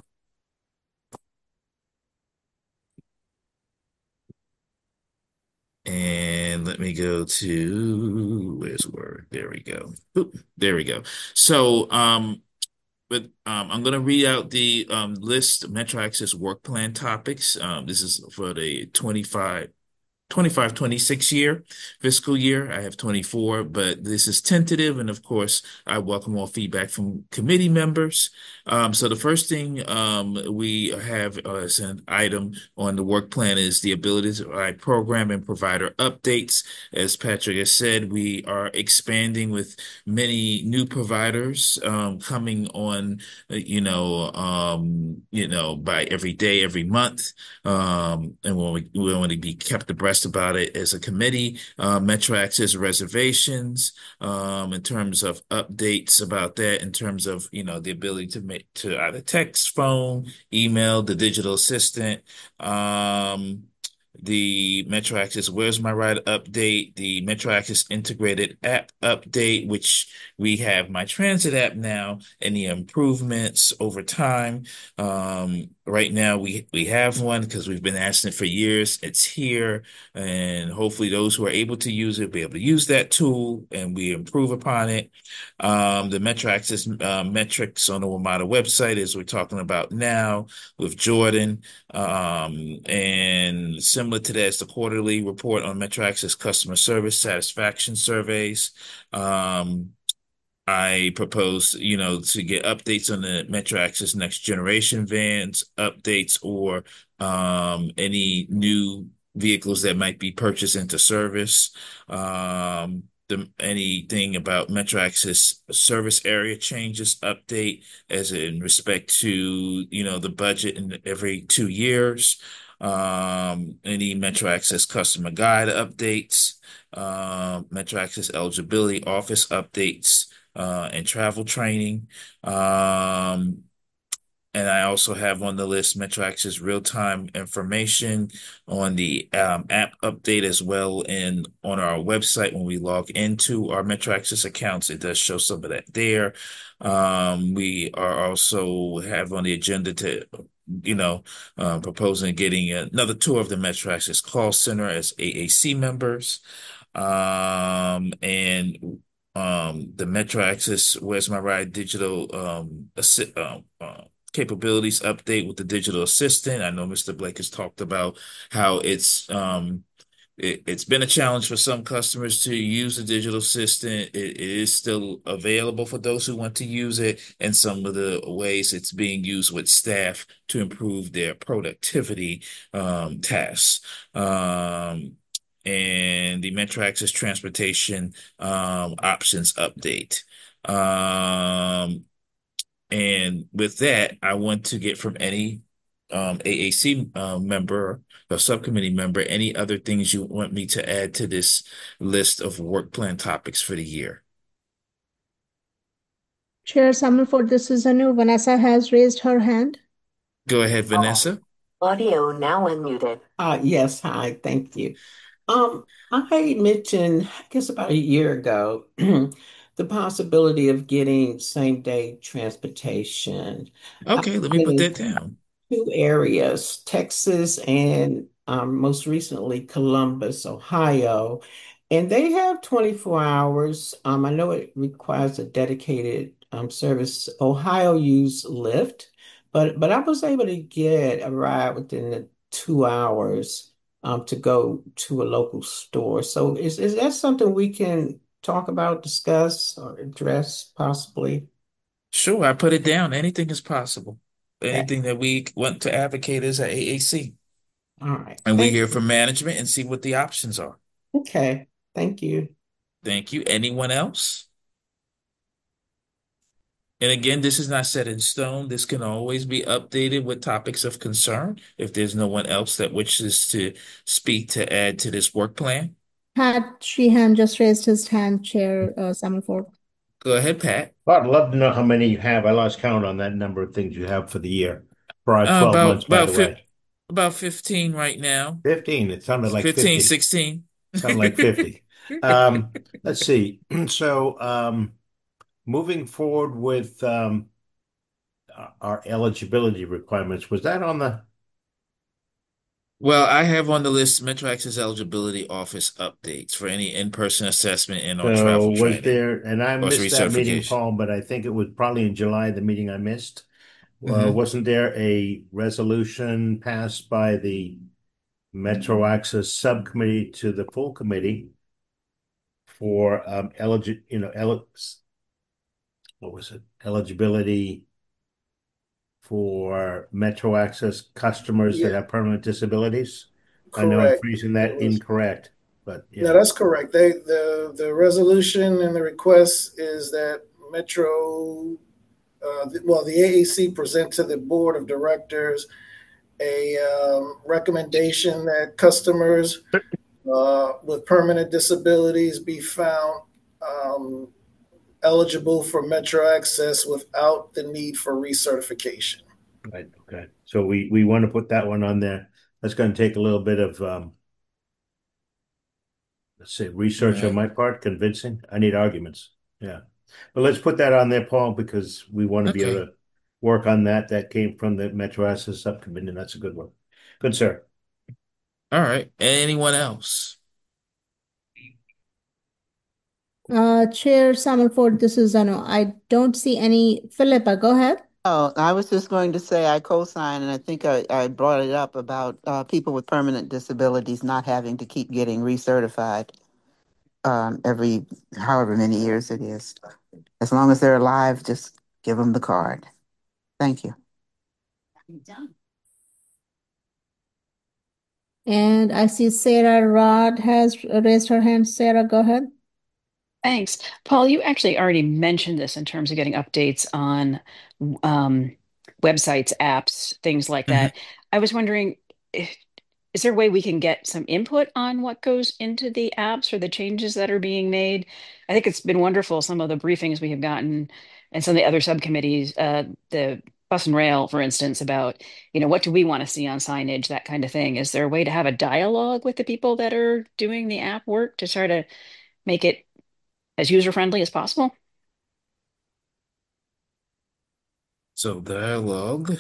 And let me go to, where's Word? There we go. Oop, there we go. So um, But um, I'm going to read out the um, list of Metro Access work plan topics. Um, this is for the twenty-five twenty-five, twenty-six year fiscal year. I have twenty-four, but this is tentative. And of course, I welcome all feedback from committee members. Um, so the first thing um, we have uh, as an item on the work plan is the ability to provide program and provider updates. As Patrick has said, we are expanding with many new providers um, coming on, you know, um, you know, by every day, every month. Um, and when we, we want to be kept abreast about it as a committee. Uh, Metro Access reservations, um, in terms of updates about that, in terms of, you know, the ability to make to either text, phone, email, the digital assistant, um, the Metro Access Where's My Ride update, the Metro Access integrated app update, which we have My Transit app now, and the improvements over time. Um, right now we we have one because we've been asking it for years. It's here, and hopefully those who are able to use it will be able to use that tool, and we improve upon it. Um, the Metro Access uh, metrics on the WMATA website, as we're talking about now with Jordan, um, and similar to that is the quarterly report on Metro Access customer service satisfaction surveys. Um, I propose, you know, to get updates on the Metro Access Next Generation vans, updates or um, any new vehicles that might be purchased into service. Um, the anything about Metro Access service area changes update as in respect to, you know, the budget in every two years. Um, any Metro Access customer guide updates, uh, Metro Access eligibility office updates uh, and travel training. Um, and I also have on the list Metro Access real-time information on the um, app update as well and on our website when we log into our Metro Access accounts. It does show some of that there. Um, we are also have on the agenda to, you know, uh, proposing getting another tour of the Metro Access call center as A A C members. Um, and um, the Metro Access Where's My Ride digital um, assi um, uh, capabilities update with the digital assistant. I know Mister Blake has talked about how it's um, it, it's been a challenge for some customers to use the digital assistant. It, it is still available for those who want to use it, and some of the ways it's being used with staff to improve their productivity um, tasks. Um, and the Metro Access Transportation um, options update. Um, and with that, I want to get from any um, A A C uh, member or subcommittee member any other things you want me to add to this list of work plan topics for the year. Chair Summerford, this is Anu. Vanessa has raised her hand. Go ahead, Vanessa. Audio now unmuted. Uh, yes, hi, thank you. Um, I mentioned, I guess about a year ago, the possibility of getting same-day transportation. Okay, let me put that down. Two areas, Texas and um, most recently Columbus, Ohio. And they have twenty-four hours. Um, I know it requires a dedicated um, service. Ohio used Lyft, but but I was able to get a ride within the two hours um, to go to a local store. So is is that something we can talk about, discuss, or address possibly? Sure, I put it down. Anything is possible. Okay. Anything that we want to advocate as a A A C. All right. And we Thank hear you. from management and see what the options are. Okay. Thank you. Thank you. Anyone else? And again, this is not set in stone. This can always be updated with topics of concern if there's no one else that wishes to speak to add to this work plan. Pat Sheehan just raised his hand, Chair uh, Summerford. Go ahead, Pat. Well, I'd love to know how many you have. I lost count on that number of things you have for the year. For our Uh, twelve about months, by about the fi way. about fifteen right now. fifteen. It sounded like fifteen, fifty. sixteen. Sounded like fifty. Um, let's see. So, um, moving forward with um, our eligibility requirements, was that on the? Well, I have on the list Metro Access eligibility office updates for any in-person assessment and or So travel was training there, and I or missed that meeting, recertification. Paul, but I think it was probably in July, the meeting I missed. Uh, Mhm. wasn't there a resolution passed by the Metro Access Subcommittee to the full committee for um eligi you know, el what was it? Eligibility for Metro Access customers that Yeah, have permanent disabilities? I know I'm correct. phrasing It that was, incorrect, but no, yeah. that's correct. They the the resolution and the request is that Metro, uh, th- well, the A A C present to the board of directors a um, recommendation that customers uh, with permanent disabilities be found um, eligible for Metro access without the need for recertification. Right, okay. So we we want to put that one on there. That's going to take a little bit of um let's say research on Right. my part, convincing. I need arguments. Yeah. But let's put that on there, Paul, because we want to be able Okay. to work on that. That came from the Metro Access Subcommittee, and that's a good one. Good, sir. All right. Anyone else? Uh, Chair Summerford, this is Anu. I don't see any. Philippa, go ahead. Oh, I was just going to say I co-sign, and I think I, I brought it up about uh, people with permanent disabilities not having to keep getting recertified. um, every however many years it is. As long as they're alive, just give them the card. Thank you. And I see Sarah Rod has raised her hand. Sarah, go ahead. Thanks. Paul, you actually already mentioned this in terms of getting updates on um, websites, apps, things like Mhm. that. I was wondering, if, is there a way we can get some input on what goes into the apps or the changes that are being made? I think it's been wonderful, some of the briefings we have gotten and some of the other subcommittees, uh, the bus and rail, for instance, about, you know, what do we want to see on signage, that kind of thing. Is there a way to have a dialogue with the people that are doing the app work to try to make it as user-friendly as possible? So dialogue.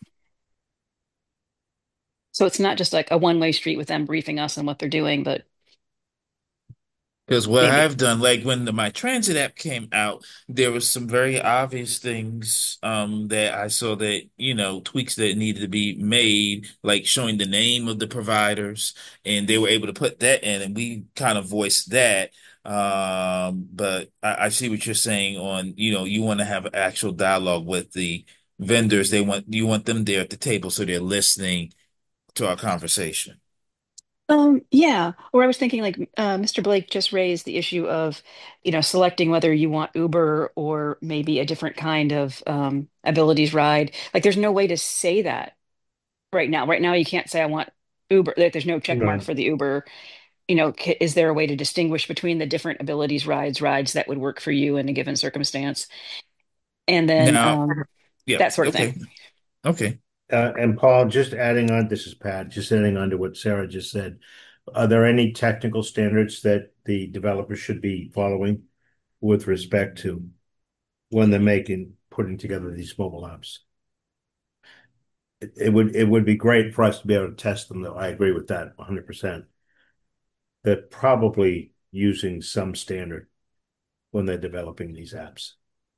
So it's not just like a one-way street with them briefing us on what they're doing, but Because what maybe. I've done, like when the My Transit app came out, there was some very obvious things um, that I saw that, you know, tweaks that needed to be made, like showing the name of the providers, and they were able to put that in, and we kind of voiced that. Um, but I, I see what you're saying on, you know, you want to have actual dialogue with the vendors. They want you want them there at the table so they're listening to our conversation. Um, yeah. Or I was thinking like uh, mister Blake just raised the issue of, you know, selecting whether you want Uber or maybe a different kind of um, abilities ride. Like there's no way to say that right now. Right now, you can't say I want Uber. Like there's no check mark Right. for the Uber. You know, ca- is there a way to distinguish between the different abilities rides, rides that would work for you in a given circumstance? And then Now, um, yeah, that sort of thing. okay, okay. Uh, and Paul, just adding on, this is Pat, just adding on to what Sarah just said. Are there any technical standards that the developers should be following with respect to when they're making, putting together these mobile apps? It, it would it would be great for us to be able to test them, though. I agree with that one hundred percent. They're probably using some standard when they're developing these apps.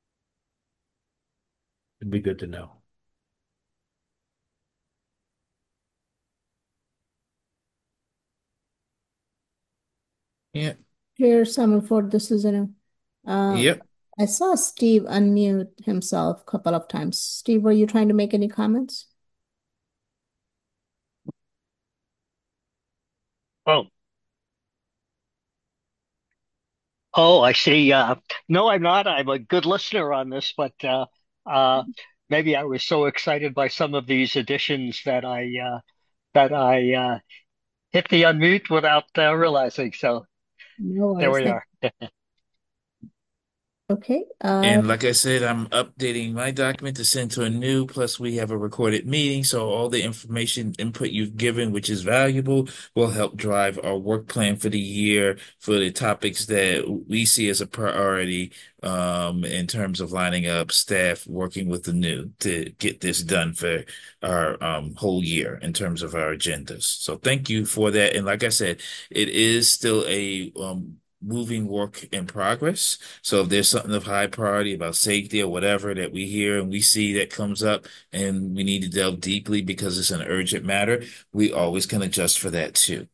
It'd be good to know. Yeah. Here's someone for this is a uh, Yep. I saw Steve unmute himself a couple of times. Steve, were you trying to make any comments? Oh, oh, I see. Uh, no, I'm not. I'm a good listener on this, but uh, uh, maybe I was so excited by some of these additions that I uh, that I uh, hit the unmute without uh, realizing. So No there worries. we Thank are. Okay. Uh, And like I said, I'm updating my document to send to a new, plus we have a recorded meeting. So all the information input you've given, which is valuable, will help drive our work plan for the year for the topics that we see as a priority um, in terms of lining up staff working with the new to get this done for our um, whole year in terms of our agendas. So thank you for that. And like I said, it is still a um, moving work in progress. So if there's something of high priority about safety or whatever that we hear and we see that comes up and we need to delve deeply because it's an urgent matter, we always can adjust for that too.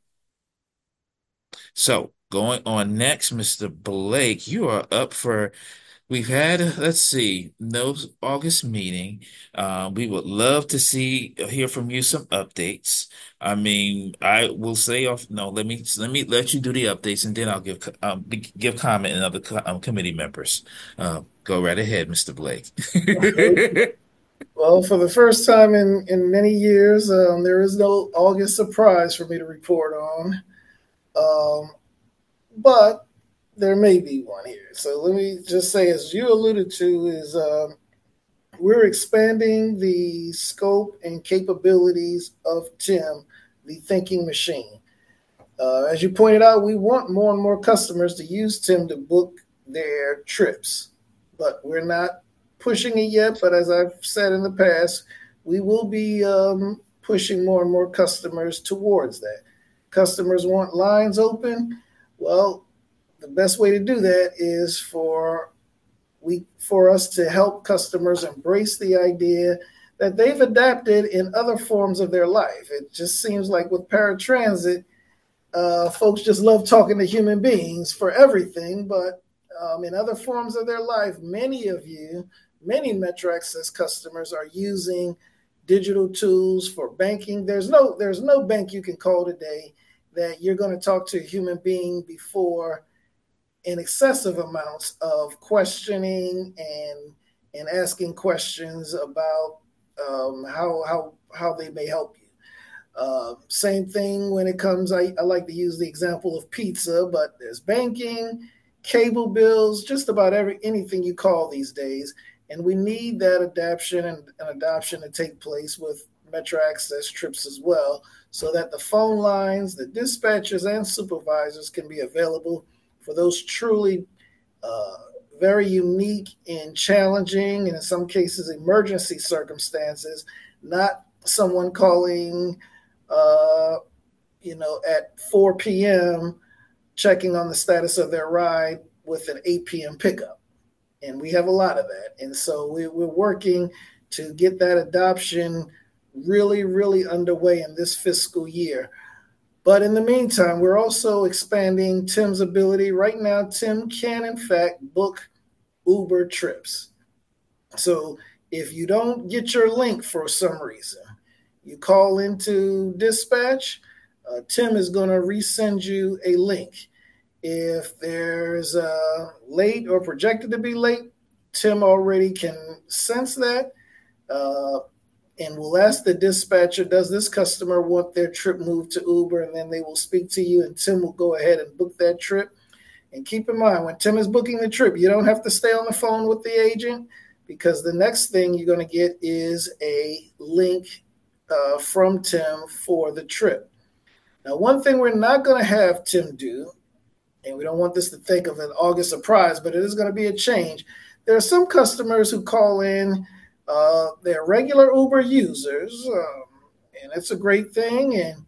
So going on next, mister Blake, you are up for We've had, let's see, no August meeting. Uh, we would love to see, hear from you some updates. I mean, I will say off, no, let me, let me let you do the updates and then I'll give, co- um, be- give comment and other co um, committee members. Uh, go right ahead, mister Blake. Well, for the first time in, in many years, um, there is no August surprise for me to report on. Um, but there may be one here. So let me just say, as you alluded to, is um, we're expanding the scope and capabilities of Tim, the thinking machine. Uh, as you pointed out, we want more and more customers to use Tim to book their trips, but we're not pushing it yet. But as I've said in the past, we will be um, pushing more and more customers towards that. Customers want lines open. Well, the best way to do that is for we for us to help customers embrace the idea that they've adapted in other forms of their life. It just seems like with paratransit, uh, folks just love talking to human beings for everything, but um, in other forms of their life, many of you, many Metro Access customers are using digital tools for banking. There's no there's no bank you can call today that you're going to talk to a human being before in excessive amounts of questioning and and asking questions about um, how how how they may help you. Uh, same thing when it comes, I, I like to use the example of pizza, but there's banking, cable bills, just about every anything you call these days. And we need that adaptation and, and adoption to take place with Metro Access trips as well, so that the phone lines, the dispatchers, and supervisors can be available for those truly uh, very unique and challenging, and in some cases, emergency circumstances, not someone calling Uh, you know, at four p.m., checking on the status of their ride with an eight p.m. pickup. And we have a lot of that. And so we, we're working to get that adoption really, really underway in this fiscal year. But in the meantime, we're also expanding Tim's ability. Right now, Tim can, in fact, book Uber trips. So if you don't get your link for some reason, you call into dispatch, uh, Tim is going to resend you a link. If there's uh, late or projected to be late, Tim already can sense that uh, and will ask the dispatcher, does this customer want their trip moved to Uber? And then they will speak to you, and Tim will go ahead and book that trip. And keep in mind, when Tim is booking the trip, you don't have to stay on the phone with the agent, because the next thing you're going to get is a link Uh, from Tim for the trip. Now, one thing we're not going to have Tim do, and we don't want this to think of an August surprise, but it is going to be a change. There are some customers who call in, uh, they're regular Uber users, um, and it's a great thing, and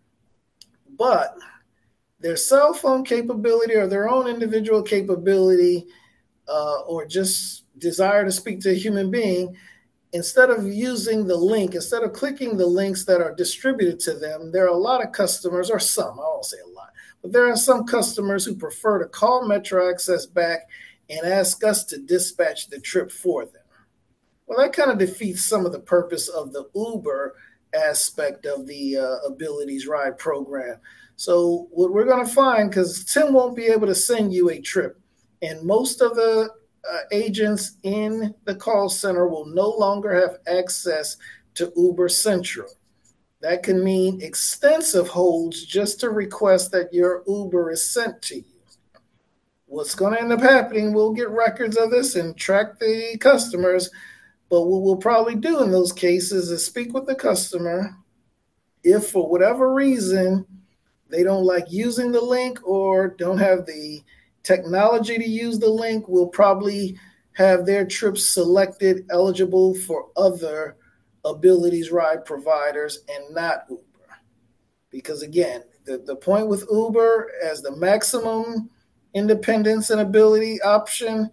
but their cell phone capability or their own individual capability uh, or just desire to speak to a human being, instead of using the link, instead of clicking the links that are distributed to them, there are a lot of customers, or some, I won't say a lot, but there are some customers who prefer to call Metro Access back and ask us to dispatch the trip for them. Well, that kind of defeats some of the purpose of the Uber aspect of the uh, Abilities Ride program. So what we're going to find, because Tim won't be able to send you a trip, and most of the Uh, agents in the call center will no longer have access to Uber Central. That can mean extensive holds just to request that your Uber is sent to you. What's going to end up happening, we'll get records of this and track the customers, but what we'll probably do in those cases is speak with the customer. If for whatever reason they don't like using the link or don't have the technology to use the link, will probably have their trips selected eligible for other Abilities Ride providers and not Uber. Because again, the, the point with Uber as the maximum independence and ability option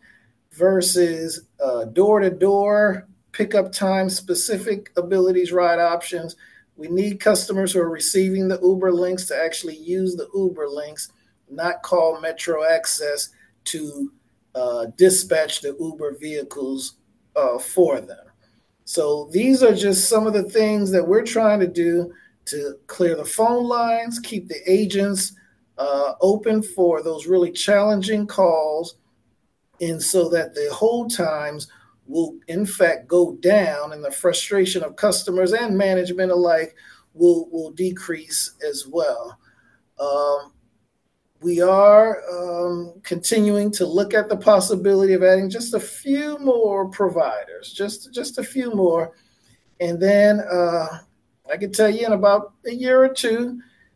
versus uh, door-to-door pickup time specific Abilities Ride options, we need customers who are receiving the Uber links to actually use the Uber links, not call Metro Access to uh, dispatch the Uber vehicles uh, for them. So these are just some of the things that we're trying to do to clear the phone lines, keep the agents uh, open for those really challenging calls, and so that the hold times will in fact go down and the frustration of customers and management alike will, will decrease as well. Um, We are um, continuing to look at the possibility of adding just a few more providers, just, just a few more. And then uh, I can tell you in about a year or two,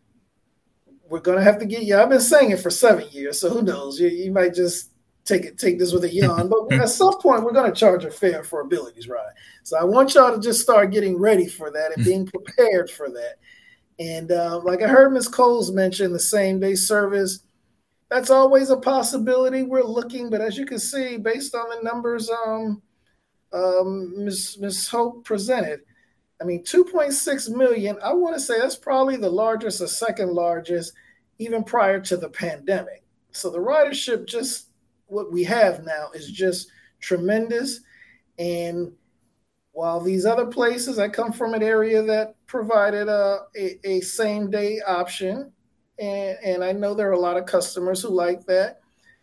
we're going to have to get you. I've been saying it for seven years, so who knows? You, you might just take it, take this with a yawn. But at some point, we're going to charge a fare for Abilities Ride. So I want y'all to just start getting ready for that and being prepared for that. And uh, like I heard Miz Coles mention, the same day service, that's always a possibility. We're looking, but as you can see, based on the numbers um, um, Miz Miz Hope presented, I mean, two point six million, I want to say that's probably the largest or second largest even prior to the pandemic. So the ridership, just what we have now, is just tremendous. And while these other places, I come from an area that provided a, a, a same day option, and, and I know there are a lot of customers who like that.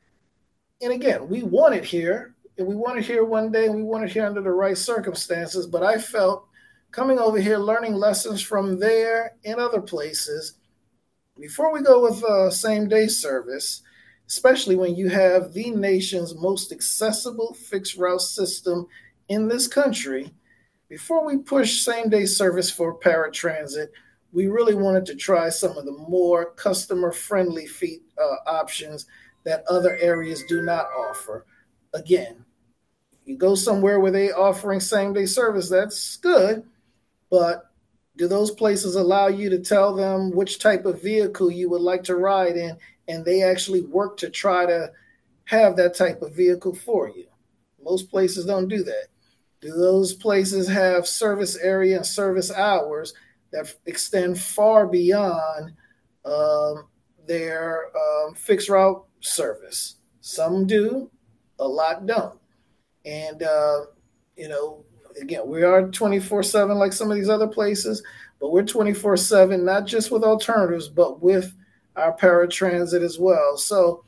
And again, we want it here, and we want it here one day, and we want it here under the right circumstances. But I felt coming over here, learning lessons from there and other places, before we go with uh, same day service, especially when you have the nation's most accessible fixed route system in this country, before we push same day service for paratransit, we really wanted to try some of the more customer friendly fee, uh, options that other areas do not offer. Again, you go somewhere where they offering same day service, that's good, but do those places allow you to tell them which type of vehicle you would like to ride in, and they actually work to try to have that type of vehicle for you? Most places don't do that. Do those places have service area and service hours that extend far beyond um, their um, fixed route service? Some do, a lot don't. And, uh, you know, again, we are twenty-four seven like some of these other places, but we're twenty-four seven, not just with alternatives, but with our paratransit as well. So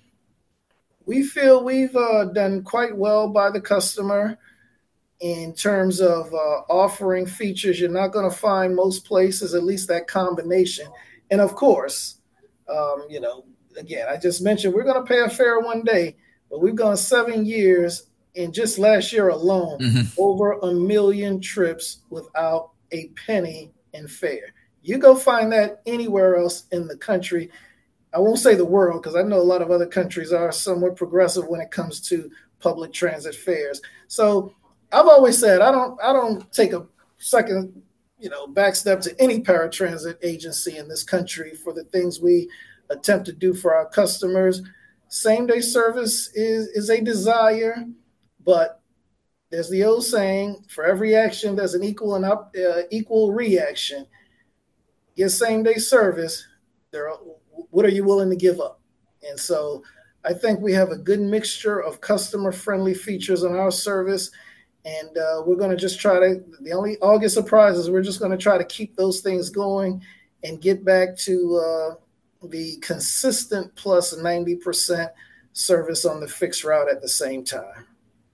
we feel we've uh, done quite well by the customer in terms of uh, offering features you're not going to find most places, at least that combination. And of course, um, you know, again, I just mentioned we're going to pay a fare one day, but we've gone seven years, and just last year alone, mm-hmm. over a million trips without a penny in fare. You go find that anywhere else in the country. I won't say the world, because I know a lot of other countries are somewhat progressive when it comes to public transit fares. So I've always said I don't I don't take a second, you know, back step to any paratransit agency in this country for the things we attempt to do for our customers. Same day service is is a desire, but there's the old saying: for every action, there's an equal and up uh, equal reaction. Get same day service. There, are, what are you willing to give up? And so, I think we have a good mixture of customer friendly features on our service. And uh, we're going to just try to, the only August surprises, we're just going to try to keep those things going and get back to uh, the consistent plus ninety percent service on the fixed route at the same time.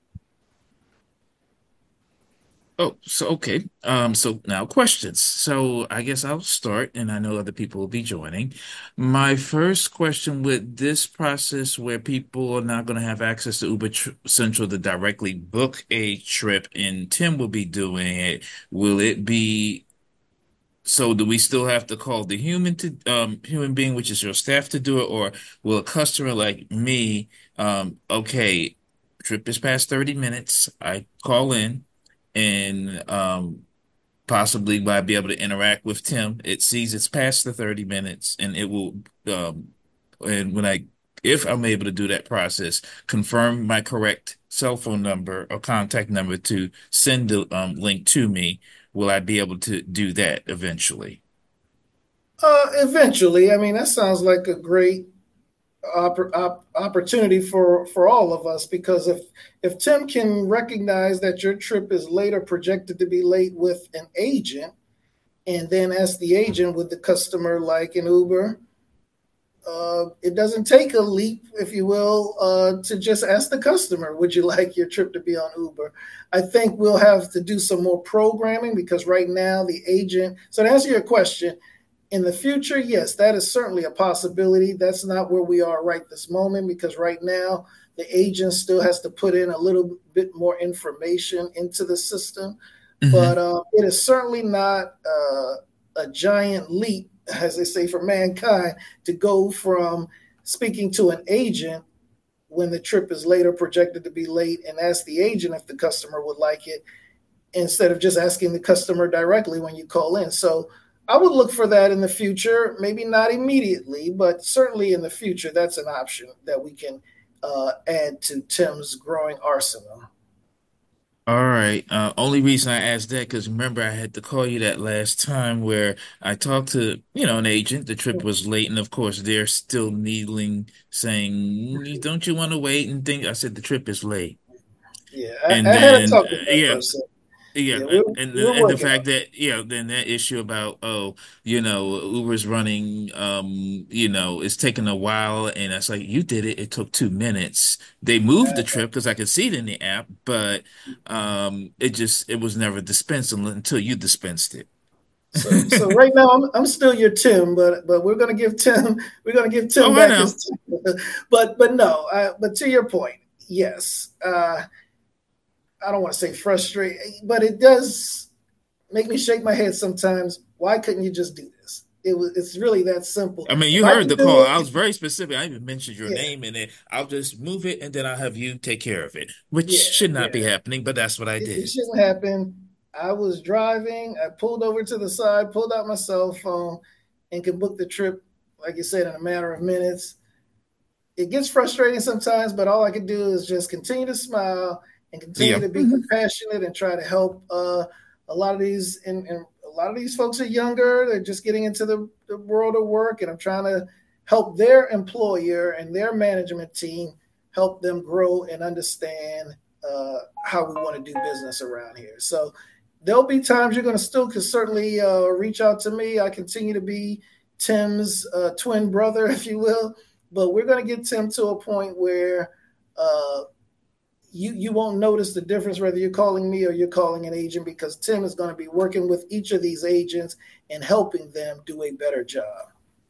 Oh, so okay. Um, so now questions. So I guess I'll start, and I know other people will be joining. My first question with this process where people are not going to have access to Uber Tr- Central to directly book a trip, and Tim will be doing it, will it be so do we still have to call the human to um human being, which is your staff, to do it, or will a customer like me, um, okay, trip is past thirty minutes, I call in and um possibly by be able to interact with Tim, it sees it's past the thirty minutes and it will um and when I if I'm able to do that process, confirm my correct cell phone number or contact number to send the um, link to me, will I be able to do that eventually? Uh, eventually. I mean, that sounds like a great opp- op- opportunity for, for all of us, because if if Tim can recognize that your trip is late or projected to be late with an agent, and then ask the agent, would the customer like an Uber? Uh, it doesn't take a leap, if you will, uh, to just ask the customer, would you like your trip to be on Uber? I think we'll have to do some more programming, because right now the agent, so to answer your question, in the future, yes, that is certainly a possibility. That's not where we are right this moment, because right now the agent still has to put in a little bit more information into the system. Mm-hmm. But uh, it is certainly not uh, a giant leap, as they say, for mankind to go from speaking to an agent when the trip is late or projected to be late and ask the agent if the customer would like it, instead of just asking the customer directly when you call in. So I would look for that in the future, maybe not immediately, but certainly in the future, that's an option that we can uh, add to Tim's growing arsenal. All right. Uh, only reason I asked that because remember I had to call you that last time where I talked to, you know, an agent. The trip was late, and of course they're still needling, saying, "Don't you want to wait?" And think I said the trip is late, Yeah, and I, I had a then talk with uh, that yeah, person. yeah, Yeah, uh, we're and the, we're and the working on fact that yeah, then that issue about oh, you know, Uber's running, um, you know, it's taking a while, and it's like you did it. It took two minutes. They moved the it. trip because I could see it in the app, but um, it just it was never dispensed until until you dispensed it. So so right now I'm I'm still your Tim, but but we're gonna give Tim we're gonna give Tim Oh, I back know. his Tim. But but no, uh, but to your point, yes, uh, I don't want to say frustrate, but it does make me shake my head sometimes. Why couldn't you just do this? It was it's really that simple. I mean, If you I heard can the do call. it, I if, was very specific. I even mentioned your yeah, name, and then I'll just move it, and then I'll have you take care of it, which yeah, should not be yeah. happening, but that's what I It, it did. shouldn't happen. I was driving. I pulled over to the side, pulled out my cell phone, and could book the trip, like you said, in a matter of minutes. It gets frustrating sometimes, but all I can do is just continue to smile and continue Yeah. to be compassionate and try to help uh, a lot of these. And, and a lot of these folks are younger; they're just getting into the, the world of work, and I'm trying to help their employer and their management team help them grow and understand uh, how we want to do business around here. So there'll be times you're going to still can certainly uh, reach out to me. I continue to be Tim's uh, twin brother, if you will, but we're going to get Tim to a point where uh, you you won't notice the difference whether you're calling me or you're calling an agent because Tim is going to be working with each of these agents and helping them do a better job.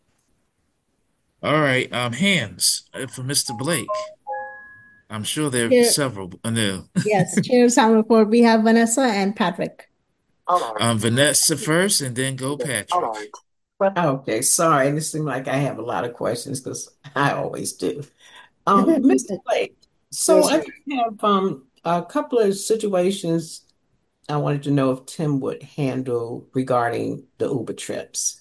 All right. Um, hands uh, for Mister Blake. I'm sure there are Chair, several. Uh, no. yes, Chair Sound Report. We have Vanessa and Patrick. Um, Vanessa first, and then go Patrick. Okay, sorry. It seems like I have a lot of questions because I always do. Um, Mister Blake, so Yes, I ma'am. just have um a couple of situations I wanted to know if Tim would handle regarding the Uber trips.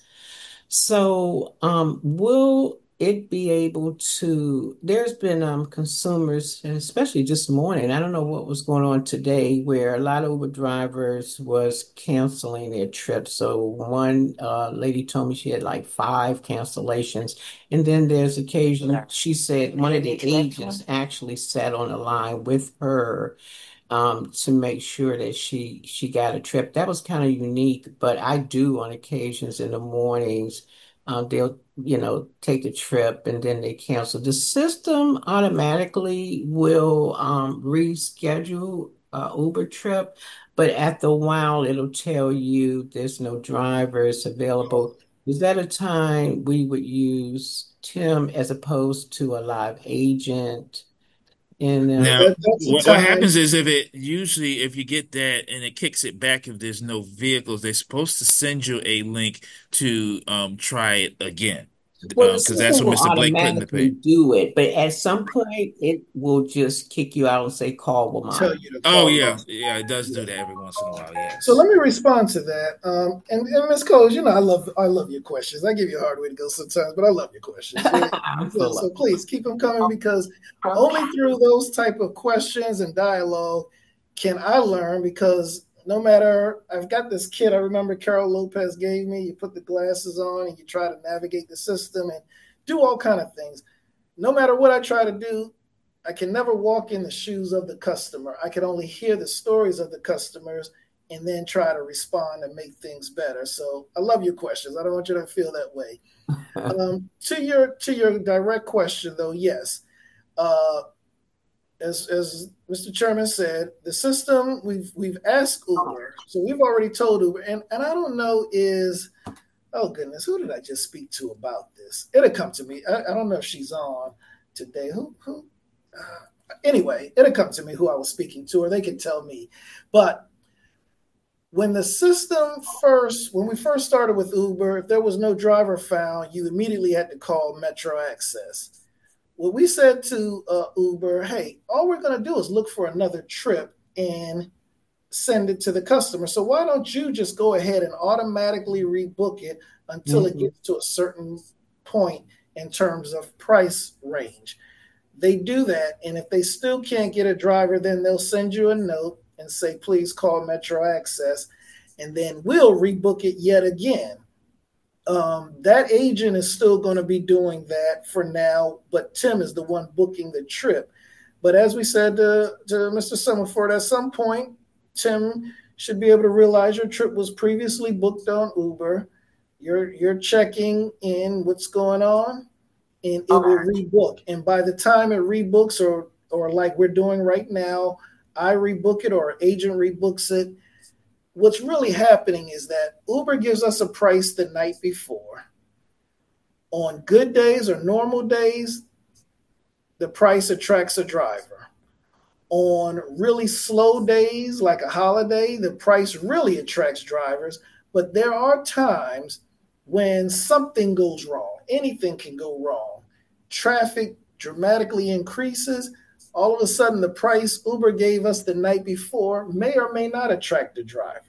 So, um, will it be able to? There's been um consumers, and especially this morning, I don't know what was going on today, where a lot of Uber drivers was canceling their trips. So one uh lady told me she had like five cancellations, and then there's occasion she said one of the agents actually sat on the line with her um, to make sure that she she got a trip. That was kind of unique, but I do on occasions in the mornings. Um, they'll, you know, take the trip and then they cancel. The system automatically will um, reschedule a Uber trip, but after a while it'll tell you there's no drivers available. Is that a time we would use Tim as opposed to a live agent? And uh, Now, That, that's a what what time. happens is if it usually if you get that and it kicks it back if there's no vehicles, they're supposed to send you a link to um try it again. Well, the Um, because that's system what will Mister Blake put in the automatically pay. do it, but at some point it will just kick you out and say call Tell Wamanda. you to Oh call yeah, them. yeah, it does do Yeah. that every once in a while. So let Yes. me respond to that. Um, and and Miz Coles, you know, I love I love your questions. I give you a hard way to go sometimes, but I love your questions. Yeah. I'm So, full so of please keep them coming because only through those type of questions and dialogue can I learn. Because no matter, I've got this kit I remember Carol Lopez gave me. You put the glasses on and you try to navigate the system and do all kind of things. No matter what I try to do, I can never walk in the shoes of the customer. I can only hear the stories of the customers and then try to respond and make things better. So I love your questions. I don't want you to feel that way. it. Um, to your to your direct question, though, yes. Uh, as as Mister Chairman said, the system we've we've asked Uber, so we've already told Uber, and and I don't know is oh goodness, who did I just speak to about this? It'll come to me. I, I don't know if she's on today. Who who? Uh, anyway, it'll come to me who I was speaking to, or they can tell me. But when the system first, when we first started with Uber, if there was no driver found, you immediately had to call Metro Access. Well, we said to uh, Uber, hey, all we're going to do is look for another trip and send it to the customer. So why don't you just go ahead and automatically rebook it until it Mhm. gets to a certain point in terms of price range? They do that, and if they still can't get a driver, then they'll send you a note and say, please call Metro Access, and then we'll rebook it yet again. Um, that agent is still going to be doing that for now, but Tim is the one booking the trip. But as we said to, to Mister Summerford, at some point, Tim should be able to realize your trip was previously booked on Uber. You're you're checking in what's going on, and it will rebook. And by the time it rebooks, or or like we're doing right now, I rebook it or agent rebooks it. What's really happening is that Uber gives us a price the night before. On good days or normal days, the price attracts a driver. On really slow days, like a holiday, the price really attracts drivers. But there are times when something goes wrong. Anything can go wrong. Traffic dramatically increases. All of a sudden, the price Uber gave us the night before may or may not attract a driver.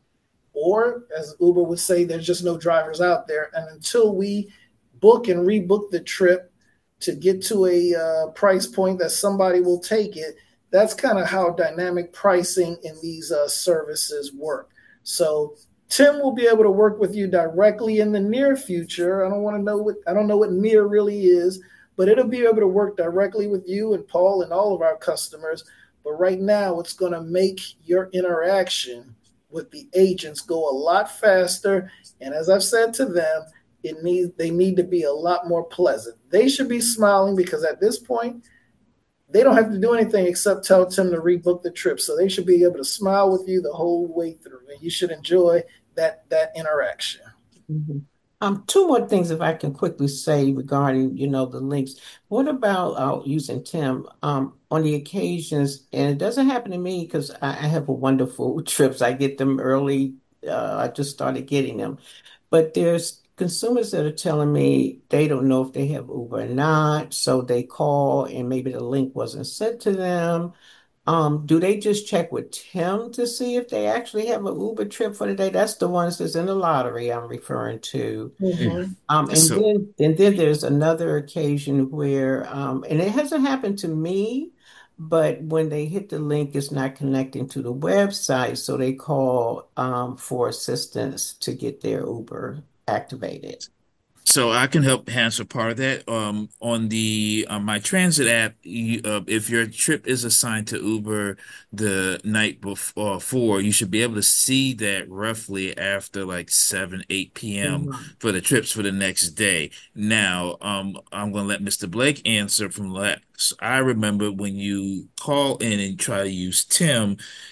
Or, as Uber would say, there's just no drivers out there. And until we book and rebook the trip to get to a uh, price point that somebody will take it, that's kind of how dynamic pricing in these uh, services work. So Tim will be able to work with you directly in the near future. I don't want to know what I don't know what near really is, but it'll be able to work directly with you and Paul and all of our customers. But right now, it's going to make your interaction with the agents go a lot faster. And as I've said to them, it needs they need to be a lot more pleasant. They should be smiling because at this point, they don't have to do anything except tell Tim to rebook the trip. So they should be able to smile with you the whole way through. And you should enjoy that that interaction. Mm-hmm. Um, two more things, if I can quickly say regarding, you know, the links. What about uh, using Tim um, on the occasions? And it doesn't happen to me because I, I have a wonderful trips. I get them early. Uh, I just started getting them. But there's consumers that are telling me they don't know if they have Uber or not. So they call and maybe the link wasn't sent to them. Um, do they just check with Tim to see if they actually have an Uber trip for the day? That's the ones that's in the lottery I'm referring to. Mm-hmm. Um, and So, then and then there's another occasion where, um, and it hasn't happened to me, but when they hit the link, it's not connecting to the website, so they call um, for assistance to get their Uber activated. So I can help answer part of that. Um, on the uh, My Transit app, you, uh, if your trip is assigned to Uber the night before, you should be able to see that roughly after like seven, eight p m Mhm. for the trips for the next day. Now, um, I'm going to let Mister Blake answer from that. So I remember when you call in and try to use Tim,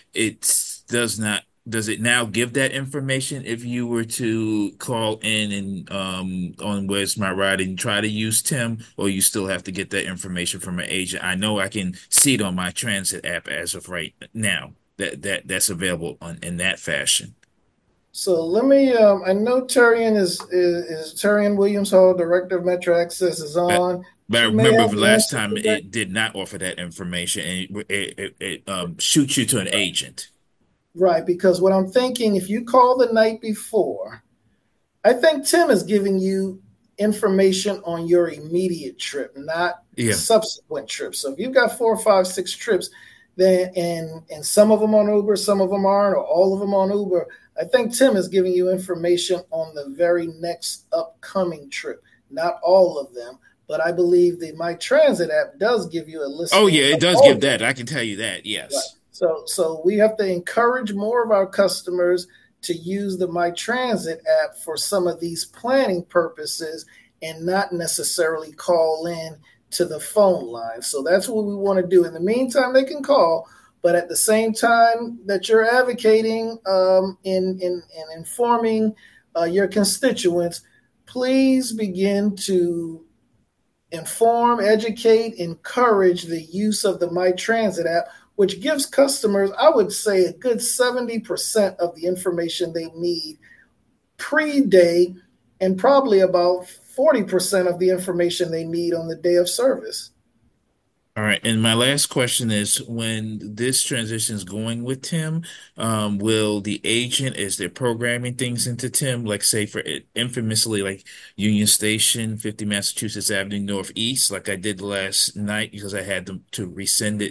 it does not. Does it now give that information if you were to call in and um on Where's My Ride and try to use Tim, or you still have to get that information from an agent? I know I can see it on my transit app as of right now that that that's available on in that fashion. So let me. Um, I know Terrian is, is is Terrian Williams Hall, Director of Metro Access, is But on. but I She may remember have the the last answer time to that. it did not offer that information, and it it, it, it um shoots you to an agent. Right, because what I'm thinking, if you call the night before, I think Tim is giving you information on your immediate trip, not Yeah. subsequent trips. So if you've got four, five, six trips, then and and some of them on Uber, some of them aren't, or all of them on Uber, I think Tim is giving you information on the very next upcoming trip, not all of them. But I believe the My Transit app does give you a Oh listing yeah, it of does all give of them. that. I can tell you that. Right. Yes. So so we have to encourage more of our customers to use the My Transit app for some of these planning purposes and not necessarily call in to the phone line. So that's what we want to do. In the meantime, they can call, but at the same time that you're advocating um, in, in, in informing uh, your constituents, please begin to inform, educate, encourage the use of the My Transit app, which gives customers, I would say, a good seventy percent of the information they need pre-day and probably about forty percent of the information they need on the day of service. All right, and my last question is, when this transition is going with Tim, um, will the agent, as they're programming things into Tim, like say for it, infamously, like Union Station, fifty Massachusetts Avenue Northeast, like I did last night because I had them to resend it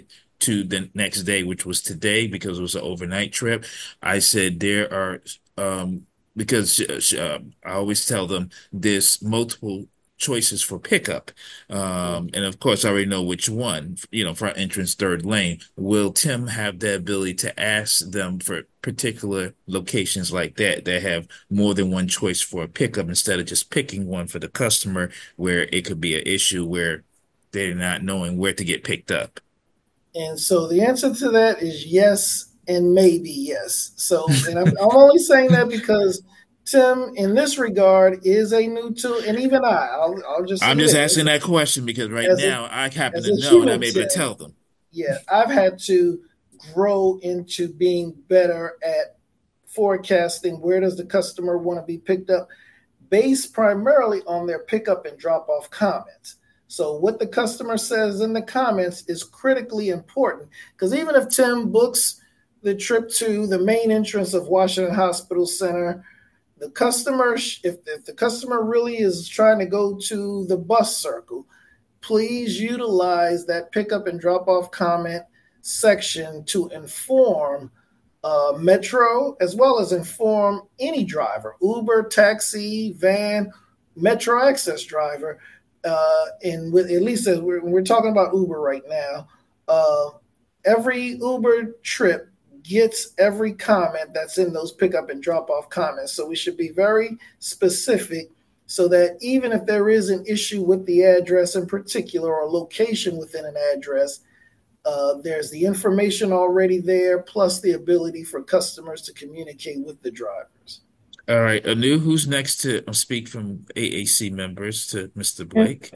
to the next day, which was today because it was an overnight trip. I said there are um because uh, I always tell them there's multiple choices for pickup. Um, and of course, I already know which one, you know, front entrance, third lane. Will Tim have the ability to ask them for particular locations like that that have more than one choice for a pickup instead of just picking one for the customer where it could be an issue where they're not knowing where to get picked up? And so the answer to that is yes and maybe yes. So, and I'm, I'm only saying that because Tim, in this regard, is a new tool, and even I, I'll, I'll just I'm admit, just as asking a, that question because right as a, now I happen as to a know and human, I'm able to Tim, tell them. yeah, I've had to grow into being better at forecasting where does the customer want to be picked up based primarily on their pickup and drop off comments. So what the customer says in the comments is critically important because even if Tim books the trip to the main entrance of Washington Hospital Center, the customer, if, if the customer really is trying to go to the bus circle, please utilize that pickup and drop off comment section to inform uh, Metro as well as inform any driver, Uber, taxi, van, Metro Access driver. Uh, and with at least as we're, we're talking about Uber right now, uh, every Uber trip gets every comment that's in those pickup and drop off comments. So we should be very specific so that even if there is an issue with the address in particular or location within an address, uh, there's the information already there, plus the ability for customers to communicate with the drivers. All right, Anu, who's next to speak from A A C members to Mister Blake?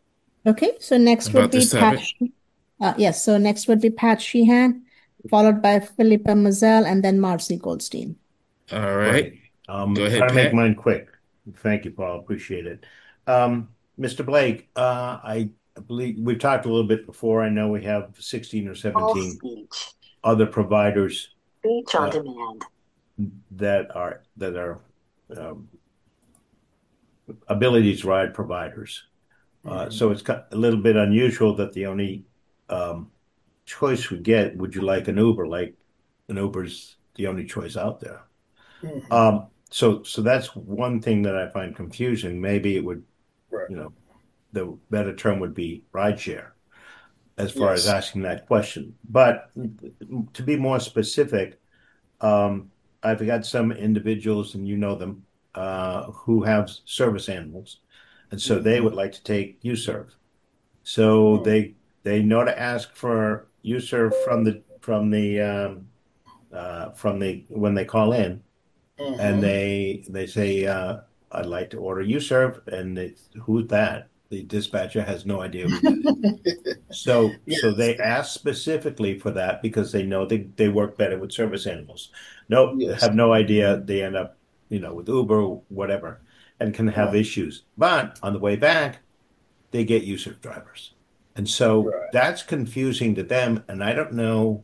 Okay, so next would About be this Pat. topic? Uh, yes, so next would be Pat Sheehan, followed by Philippa Mazel, and then Marcy Goldstein. All Right. right. Um, Go ahead, try to make Pat. mine quick. Thank you, Paul. Appreciate it. Um, Mister Blake, uh, I believe we've talked a little bit before. I know we have sixteen or All seventeen speech. other providers Speech on uh, demand. that are that are um, abilities ride providers. Uh, so it's a little bit unusual that the only um, choice we get, would you like an Uber? Like an Uber's the only choice out there. Mhm. Um, so so that's one thing that I find confusing. Maybe it would, Right. you know, the better term would be rideshare as far as Yes. asking that question. But to be more specific, um, I've got some individuals, and you know them, uh, who have service animals, and so they Mhm. would like to take U-Serve. So Mhm. they they know to ask for U-Serve from the from the um, uh, from the when they call in, and Mhm. they they say, uh, "I'd like to order U-Serve," and it's, who's that? The dispatcher has no idea who that is. So so Yes. they ask specifically for that because they know they, they work better with service animals. No, Yes. have no idea. They end up, you know, with Uber or whatever, and can have Right. issues. But on the way back, they get U-Serve drivers. And so Right. that's confusing to them. And I don't know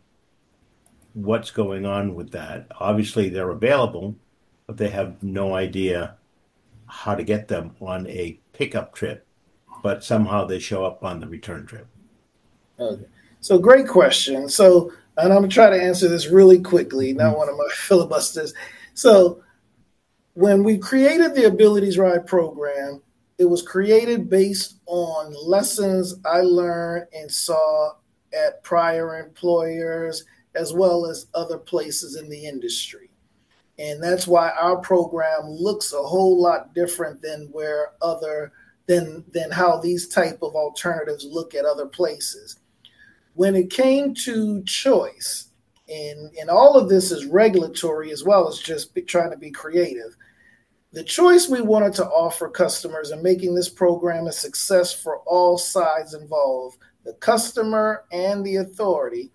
what's going on with that. Obviously, they're available, but they have no idea how to get them on a pickup trip, but somehow they show up on the return trip. Okay. So great question. So, and I'm gonna try to answer this really quickly, not one of my filibusters. So when we created the Abilities Ride program, it was created based on lessons I learned and saw at prior employers as well as other places in the industry. And that's why our program looks a whole lot different than where other than than how these type of alternatives look at other places. When it came to choice, and and all of this is regulatory as well as just be, trying to be creative. The choice we wanted to offer customers and making this program a success for all sides involved, the customer and the authority,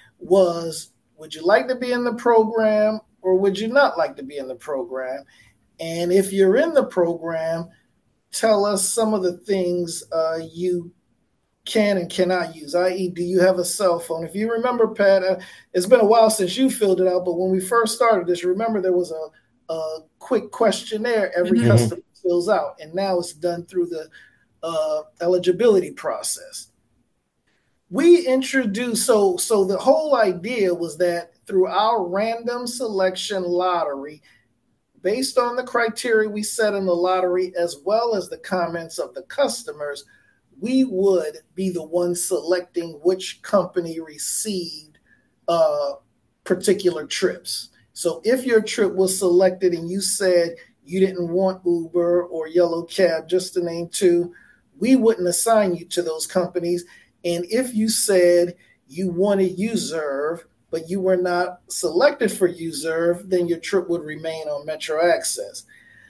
was would you like to be in the program or would you not like to be in the program? And if you're in the program, tell us some of the things uh, you can and cannot use, that is, do you have a cell phone? If you remember, Pat, uh, it's been a while since you filled it out, but when we first started this, remember there was a, a quick questionnaire every Mhm. customer fills out, and now it's done through the uh, eligibility process. We introduced, so so the whole idea was that through our random selection lottery, based on the criteria we set in the lottery, as well as the comments of the customers, we would be the ones selecting which company received uh, particular trips. So if your trip was selected and you said you didn't want Uber or Yellow Cab, just to name two, we wouldn't assign you to those companies. And if you said you wanted Userve, but you were not selected for Userve, then your trip would remain on Metro Access.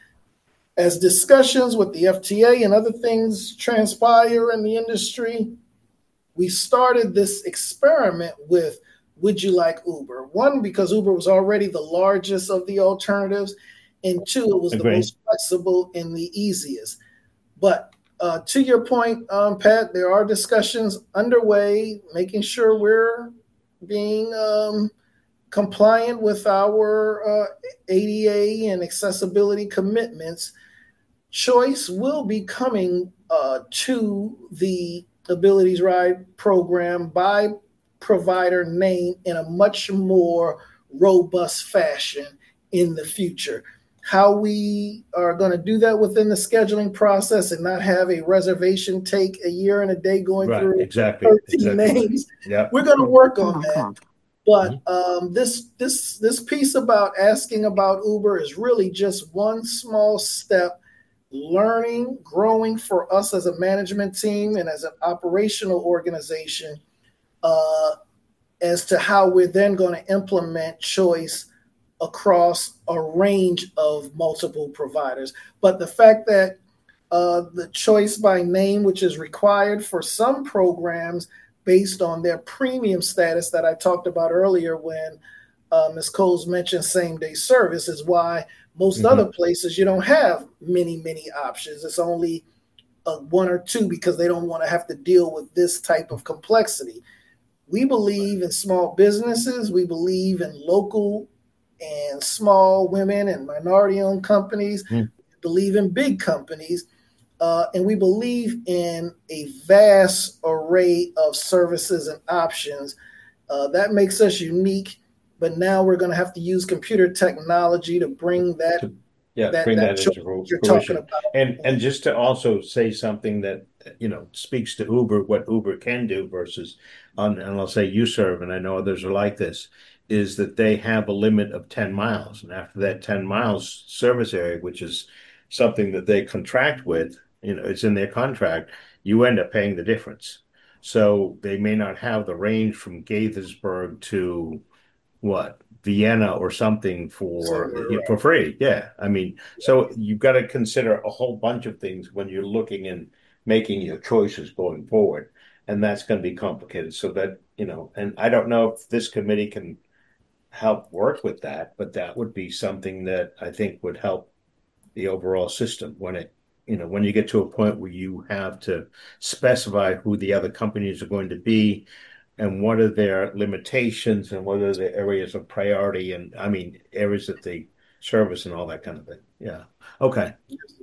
As discussions with the F T A and other things transpire in the industry, we started this experiment with Would You Like Uber? One, because Uber was already the largest of the alternatives, and two, it was Agreed. the most flexible and the easiest. But uh, to your point, um, Pat, there are discussions underway, making sure we're being um, compliant with our uh, A D A and accessibility commitments. Choice will be coming uh, to the Abilities Ride program by provider name in a much more robust fashion in the future. How we are going to do that within the scheduling process and not have a reservation take a year and a day going Right, through exactly, thirteen exactly. names. Yeah. We're going to work on Come that. on. But um, this this this piece about asking about Uber is really just one small step, learning, growing for us as a management team and as an operational organization uh, as to how we're then going to implement choice across a range of multiple providers. But the fact that uh, the choice by name, which is required for some programs based on their premium status that I talked about earlier when uh, Miz Coles mentioned same day service, is why most Mhm. other places you don't have many, many options. It's only uh, one or two because they don't want to have to deal with this type of complexity. We believe in small businesses. We believe in local and small women and minority-owned companies. Mm. We believe in big companies. Uh, and we believe in a vast array of services and options. Uh, that makes us unique. But now we're going to have to use computer technology to bring that To, yeah, that bring that that choice into ru- you're talking fruition. about. And and just to also say something that, you know, speaks to Uber, what Uber can do versus on, and I'll say Userve, and I know others are like this, is that they have a limit of ten miles. And after that ten miles service area, which is something that they contract with, you know, it's in their contract, you end up paying the difference. So they may not have the range from Gaithersburg to what, Vienna or something for Somewhere, right. for free. Yeah. I mean, so you've got to consider a whole bunch of things when you're looking and making your choices going forward. And that's going to be complicated. So that, you know, and I don't know if this committee can help work with that, but that would be something that I think would help the overall system when it, you know, when you get to a point where you have to specify who the other companies are going to be and what are their limitations and what are the areas of priority and I mean areas that they service and all that kind of thing. Yeah. Okay.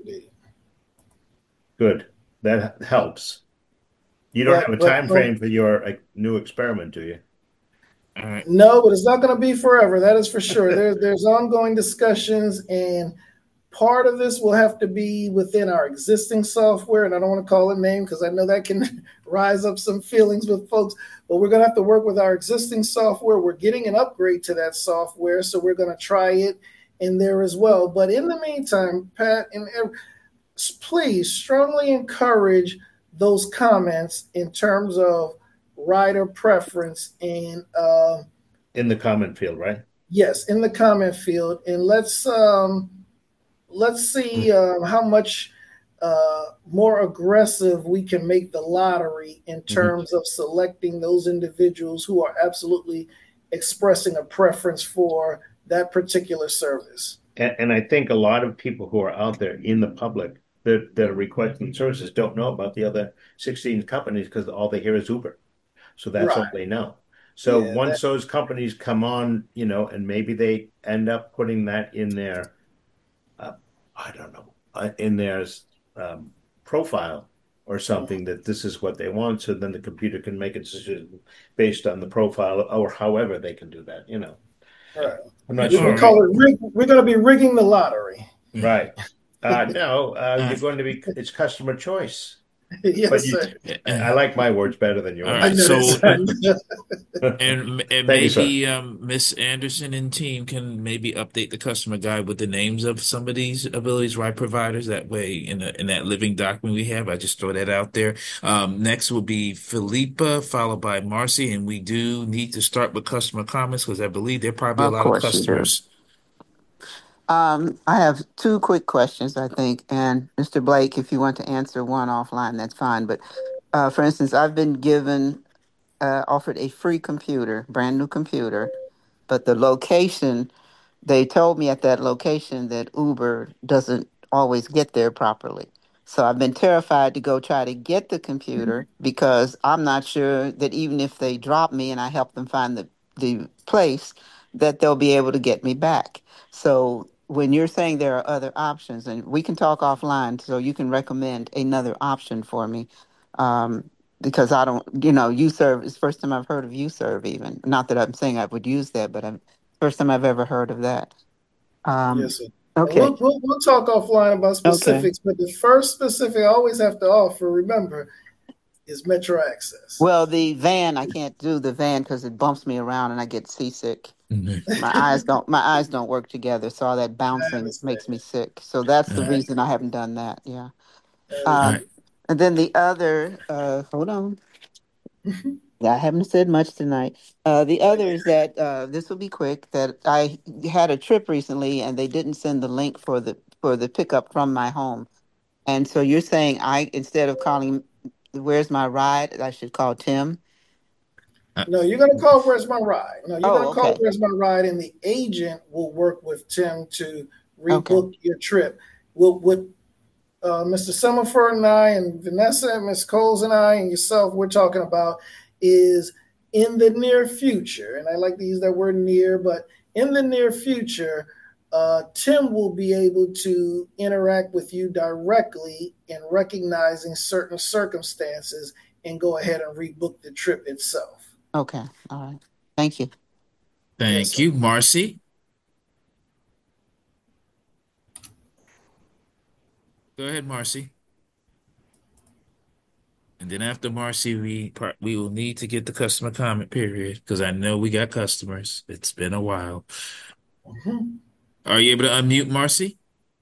Good. That helps. You don't Yeah, have a but, time frame for your like, new experiment, do you? All right. No, but it's not going to be forever. That is for sure. There, there's ongoing discussions, and part of this will have to be within our existing software. And I don't want to call a name because I know that can rise up some feelings with folks. But we're going to have to work with our existing software. We're getting an upgrade to that software, so we're going to try it in there as well. But in the meantime, Pat, and please strongly encourage those comments in terms of rider preference and uh, in the comment field, right? Yes, in the comment field, and let's um, let's see uh, how much uh, more aggressive we can make the lottery in terms mm-hmm. of selecting those individuals who are absolutely expressing a preference for that particular service. And, and I think a lot of people who are out there in the public that, that are requesting services don't know about the other sixteen companies because all they hear is Uber. So that's Right. all they know. So Yeah, once that- those companies come on, you know, and maybe they end up putting that in their, uh, I don't know, uh, in their um, profile or something that this is what they want, so then the computer can make a decision based on the profile or however they can do that, you know. Right. I'm not We, sure. we call it rig, we're going to be rigging the lottery. Right. Uh, no, uh, Uh, you're going to be, it's customer choice. Yes, But you, sir. I like my words better than All yours. right, so and and Thank you, sir. maybe um Miss Anderson and team can maybe update the customer guide with the names of some of these abilities right providers. That way, in a, in that living document we have, I just throw that out there. Um, next will be Philippa, followed by Marcy, and we do need to start with customer comments because I believe there are probably a Of lot of course you do. customers. Um, I have two quick questions, I think. And Mister Blake, if you want to answer one offline, that's fine. But uh, for instance, I've been given, uh, offered a free computer, brand new computer, but the location, they told me at that location that Uber doesn't always get there properly. So I've been terrified to go try to get the computer because I'm not sure that even if they drop me and I help them find the, the place, that they'll be able to get me back. So when you're saying there are other options, and we can talk offline, so you can recommend another option for me. Um, because I don't, you know, UServe is the first time I've heard of UServe even. Not that I'm saying I would use that, but I'm first time I've ever heard of that. Um, Yes, sir. And okay. we'll, we'll, we'll talk offline about Okay. specifics, but the first specific I always have to offer, remember, is Metro Access. Well, the van, I can't do the van because it bumps me around and I get seasick. My eyes don't my eyes don't work together, so all that I bouncing understand. makes me sick. So that's the Uh, reason I haven't done that. Yeah. all Um, right. and then the other, uh, hold on. I haven't said much tonight. Uh, the other is that uh, this will be quick. That I had a trip recently, and they didn't send the link for the for the pickup from my home. And so you're saying I instead of calling, where's my ride? I should call Tim. Uh, No, you're going to call Where's My Ride? No, you're going Oh, to call okay, Where's My Ride, and the agent will work with Tim to okay, rebook your trip. What, what uh, Mister Summerford and I, and Vanessa, and Miss Coles and I, and yourself, we're talking about is in the near future, and I like to use that word near, but in the near future, uh, Tim will be able to interact with you directly in recognizing certain circumstances and go ahead and rebook the trip itself. okay. All right. Thank you. Yes, Thank sir. you, Marcy. Go ahead, Marcy. And then after Marcy, we part, we will need to get the customer comment period because I know we got customers. It's been a while. Mhm. Are you able to unmute Marcy?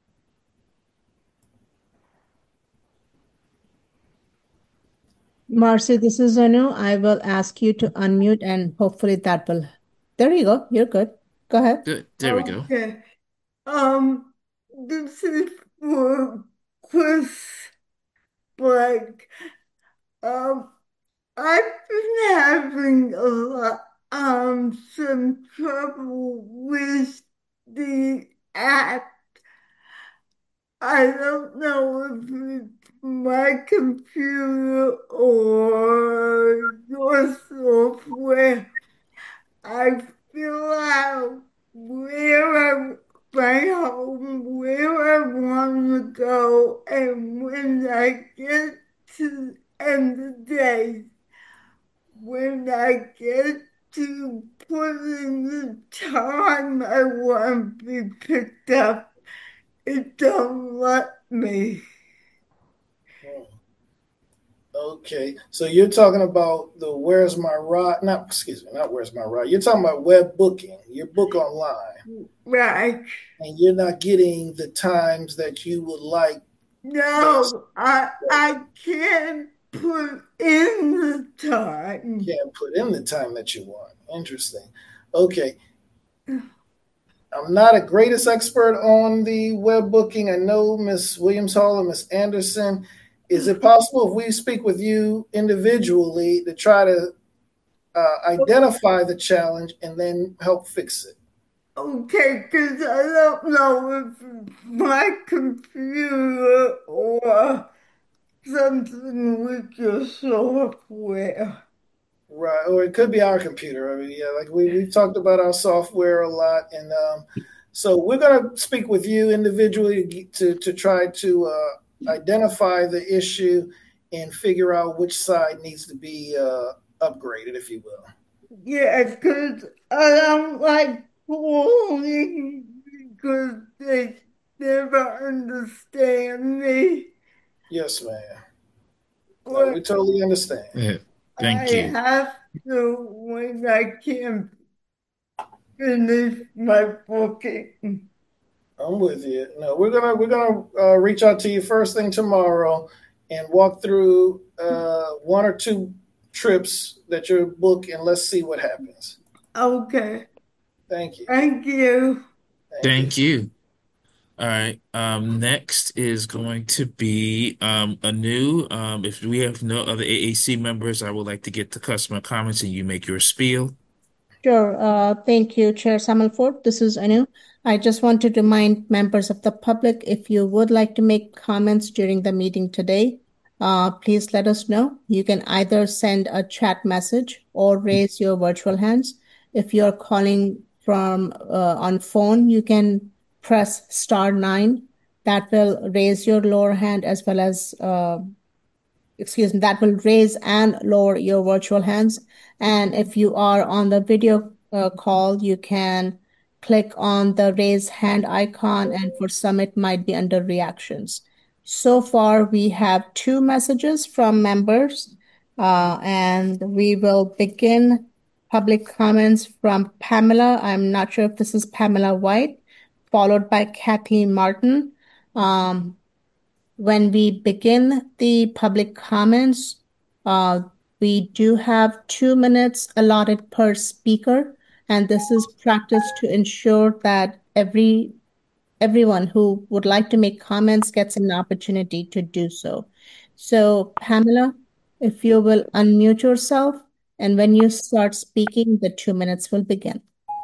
Marcy, this is Anu. I will ask you to unmute and hopefully that will. There you go. You're good. Go ahead. Good. There we go. Okay. Um, this is for Chris Blake. Um, I've been having a lot, um, some trouble with the app. I don't know if it's my computer or your software. I fill out where I my home, where I want to go, and when I get to the end of the day, when I get to put in the time I want to be picked up, it don't let me. Okay, so you're talking about the Where's My Ride? Not, excuse me, not Where's My Ride. You're talking about web booking. You book online, Right. and you're not getting the times that you would like. No, I I can't put in the time. You can't put in the time that you want. Interesting. Okay. I'm not a greatest expert on the web booking. I know Miss Williams Hall and Miss Anderson. Is it possible if we speak with you individually to try to uh, identify the challenge and then help fix it? Okay, because I don't know if it's my computer or something with your software. Right, or it could be our computer. I mean, yeah, like we we've talked about our software a lot, and um, so we're going to speak with you individually to to try to uh, identify the issue and figure out which side needs to be uh, upgraded, if you will. Yeah, because I don't like pulling because they never understand me. Yes, ma'am. No, we totally understand. Yeah, thank I you. have to when I can finish my booking. I'm with you. No, we're gonna we're gonna uh, reach out to you first thing tomorrow and walk through uh, one or two trips that you book, and let's see what happens. Okay. Thank you. Thank you. Thank you. All right. Um, next is going to be um, a new. Um, if we have no other A A C members, I would like to get to customer comments and you make your spiel. Sure. Uh, thank you, Chair Samalford. This is Anu. I just want to remind members of the public, if you would like to make comments during the meeting today, uh, please let us know. You can either send a chat message or raise your virtual hands. If you're calling from uh, on phone, you can press star nine. That will raise your lower hand as well as uh, excuse me, that will raise and lower your virtual hands. And if you are on the video uh, call, you can click on the raise hand icon, and for some, it might be under reactions. So far, we have two messages from members, uh, and we will begin public comments from Pamela. I'm not sure if this is Pamela White, followed by Kathy Martin. Um, when we begin the public comments, uh, we do have two minutes allotted per speaker, and this is practiced to ensure that every everyone who would like to make comments gets an opportunity to do so. So, Pamela, if you will unmute yourself, and when you start speaking, the two minutes will begin.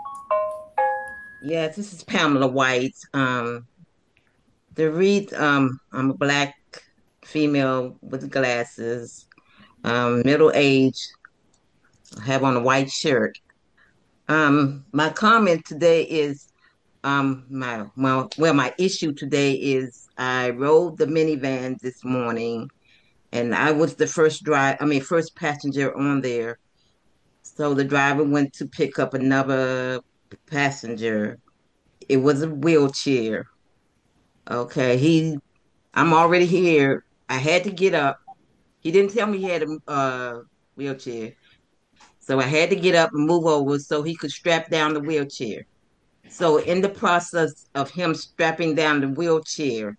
Yes, this is Pamela White. Um, the read, um, I'm a black female with glasses, um, middle age, have on a white shirt. Um, my comment today is, um, my, my, well, my issue today is I rode the minivan this morning and I was the first drive, I mean, first passenger on there. So the driver went to pick up another passenger. It was a wheelchair. Okay, he, I'm already here. I had to get up. He didn't tell me he had a uh, wheelchair. So I had to get up and move over so he could strap down the wheelchair. So in the process of him strapping down the wheelchair,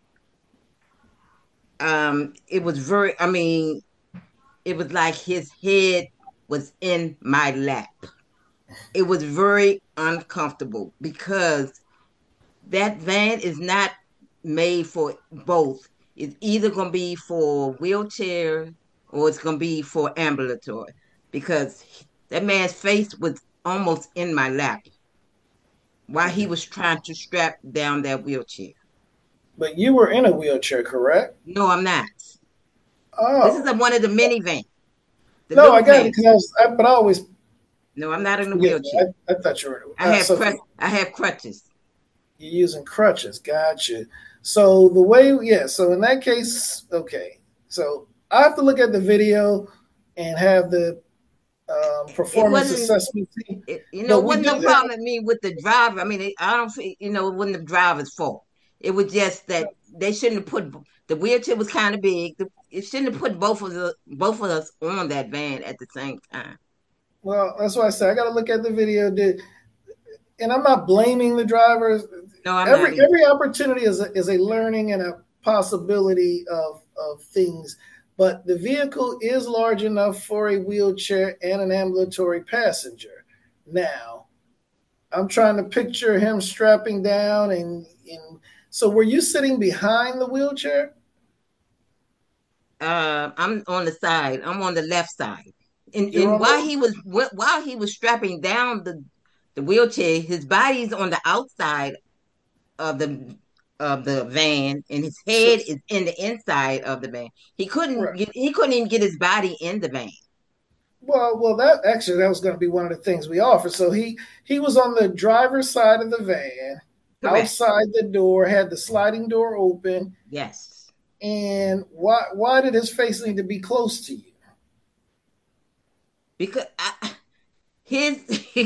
um, it was very, I mean, it was like his head was in my lap. It was very uncomfortable because that van is not made for both. It's either going to be for wheelchair or it's going to be for ambulatory because that man's face was almost in my lap while he was trying to strap down that wheelchair. But you were in a wheelchair, correct? No, I'm not. Oh. This is a, one of the minivans. The no, I got van. it because I, was, I, but I always. No, I'm not in a wheelchair. I, I thought you were. I have uh, so cr- I have crutches. You're using crutches. Gotcha. So the way, yeah. So in that case, okay. So I have to look at the video and have the um, performance assessment team. It, you know, wasn't no problem with me with the driver. I mean, it, I don't. You know, it wasn't the driver's fault. It was just that they shouldn't have put the wheelchair was kind of big. The, it shouldn't have put both of the both of us on that van at the same time. Well, that's why I said I got to look at the video. Did and I'm not blaming the drivers. No, I'm every not. every opportunity is a, is a learning and a possibility of of things. But the vehicle is large enough for a wheelchair and an ambulatory passenger. Now, I'm trying to picture him strapping down and, and so were you sitting behind the wheelchair? Uh, I'm on the side. I'm on the left side. And, and while the- he was while he was strapping down the the wheelchair, his body's on the outside of the of the van, and his head so, is in the inside of the van. He couldn't right. get, he couldn't even get his body in the van. Well, well, that actually that was going to be one of the things we offer. So he he was on the driver's side of the van, Correct. outside the door, had the sliding door open. Yes. And why why did his face need to be close to you? Because I, his,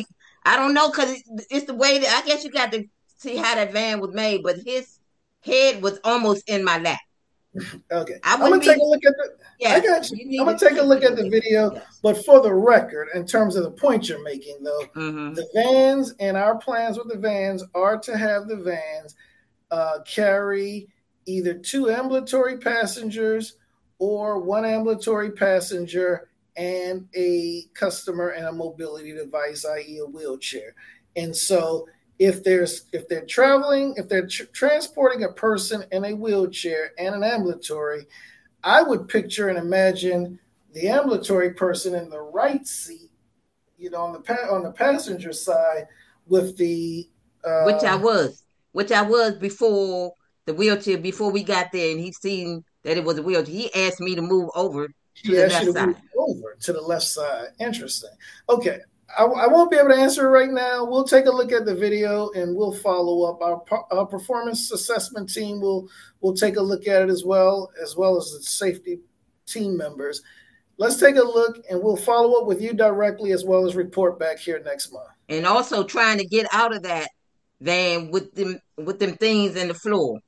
I don't know, because it's, it's the way that I guess you got to see how that van was made, but his head was almost in my lap. Okay, I I'm gonna wouldn't take be. a look at the. Yeah, I got you. you need I'm gonna to take a take look a at the look. video, Yes. but for the record, in terms of the point you're making, though, Mhm. the vans and our plans with the vans are to have the vans uh, carry either two ambulatory passengers or one ambulatory passenger and a customer and a mobility device, that is, a wheelchair. And so, if there's if they're traveling, if they're tr- transporting a person in a wheelchair and an ambulatory, I would picture and imagine the ambulatory person in the right seat, you know, on the pa- on the passenger side, with the uh, Which I was, which I was before the wheelchair, before we got there, and he seen that it was a wheelchair. He asked me to move over to he the asked you left to move side. over to the left side. Interesting. Okay. I, I won't be able to answer it right now. We'll take a look at the video and we'll follow up. Our, our performance assessment team will will take a look at it as well, as well as the safety team members. Let's take a look and we'll follow up with you directly as well as report back here next month. And also trying to get out of that van with them with them things in the floor.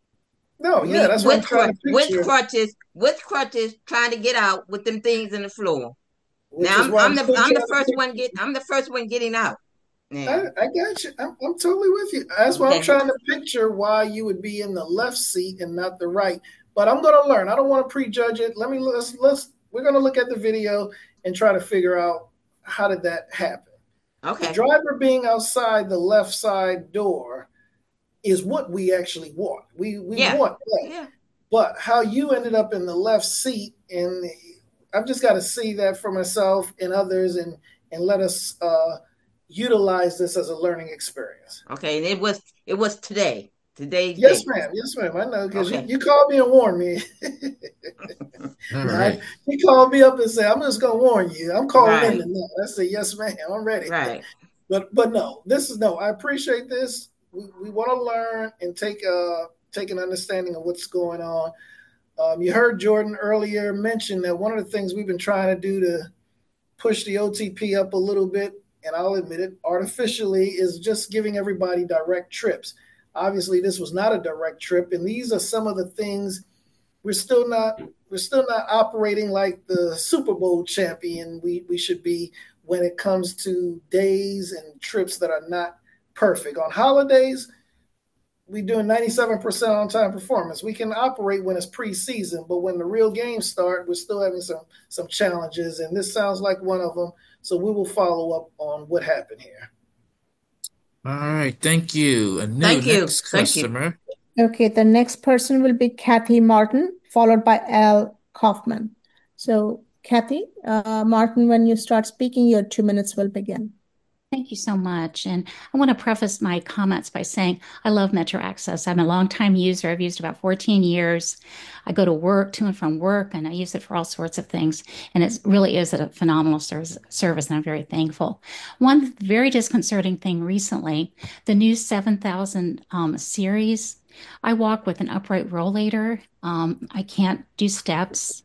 No, I yeah, mean, that's what I'm with trying cr- to with picture, crutches, with crutches, trying to get out with them things in the floor. which Now is I'm why I'm I'm the still I'm the trying to first picture. one get I'm the first one getting out. I, Now, I got you. I'm, I'm totally with you. That's why I'm okay, trying to picture why you would be in the left seat and not the right. But I'm going to learn. I don't want to prejudge it. Let me let's let's we're going to look at the video and try to figure out how did that happen. The okay, driver being outside the left side door is what we actually want. We we yeah, want that. yeah. But how you ended up in the left seat, and I've just got to see that for myself and others, and and let us uh, utilize this as a learning experience. Okay, and it was it was today, today's Yes, date. ma'am. Yes, ma'am. I know because you, Okay, you called me and warned me. All I, right. he called me up and said, "I'm just gonna warn you. I'm calling in right, tonight." I said, "Yes, ma'am. I'm ready." right. But but no, this is no. I appreciate this. We, we want to learn and take uh take an understanding of what's going on. Um, you heard Jordan earlier mention that one of the things we've been trying to do to push the O T P up a little bit, and I'll admit it, artificially, is just giving everybody direct trips. Obviously, this was not a direct trip, and these are some of the things we're still not we're still not operating like the Super Bowl champion we, we should be when it comes to days and trips that are not perfect. On holidays, we doing ninety-seven percent on time performance. We can operate when it's preseason, but when the real games start, we're still having some some challenges, and this sounds like one of them. So we will follow up on what happened here. All right. Thank you. A new Thank you, next thank you. customer. Okay, the next person will be Kathy Martin, followed by Al Kaufman. So, Kathy uh, Martin, when you start speaking, your two minutes will begin. Thank you so much. And I want to preface my comments by saying I love Metro Access. I'm a longtime user. I've used about fourteen years. I go to work, to and from work, and I use it for all sorts of things. And it really is a phenomenal service, service, and I'm very thankful. One very disconcerting thing recently, the new seven thousand um, series, I walk with an upright rollator. Um, I can't do steps.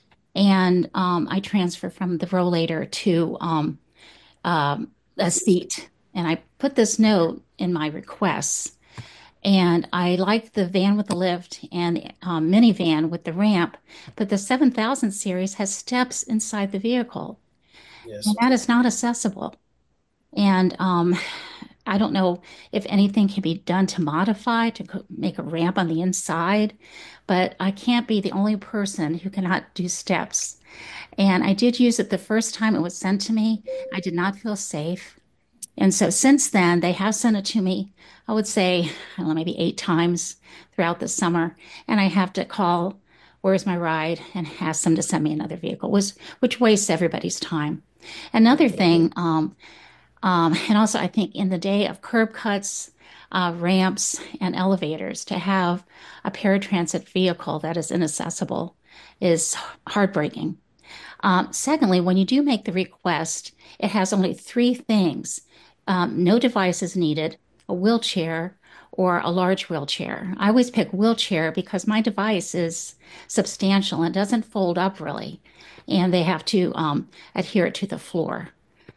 And um, I transfer from the rollator to um, um, a seat. And I put this note in my requests. And I like the van with the lift and the um, minivan with the ramp, but the seven thousand series has steps inside the vehicle. Yes. And that is not accessible. And um, I don't know if anything can be done to modify to co- make a ramp on the inside, but I can't be the only person who cannot do steps. And I did use it the first time it was sent to me. I did not feel safe. And so since then, they have sent it to me, I would say, I don't know, maybe eight times throughout the summer. And I have to call, where's my ride, and ask them to send me another vehicle, which, which wastes everybody's time. Another thing, um, um, and also I think in the day of curb cuts, uh, ramps, and elevators, to have a paratransit vehicle that is inaccessible is heartbreaking. Um, secondly, when you do make the request, it has only three things. Um, no devices needed, a wheelchair, or a large wheelchair. I always pick wheelchair because my device is substantial and doesn't fold up really, and they have to um, adhere it to the floor.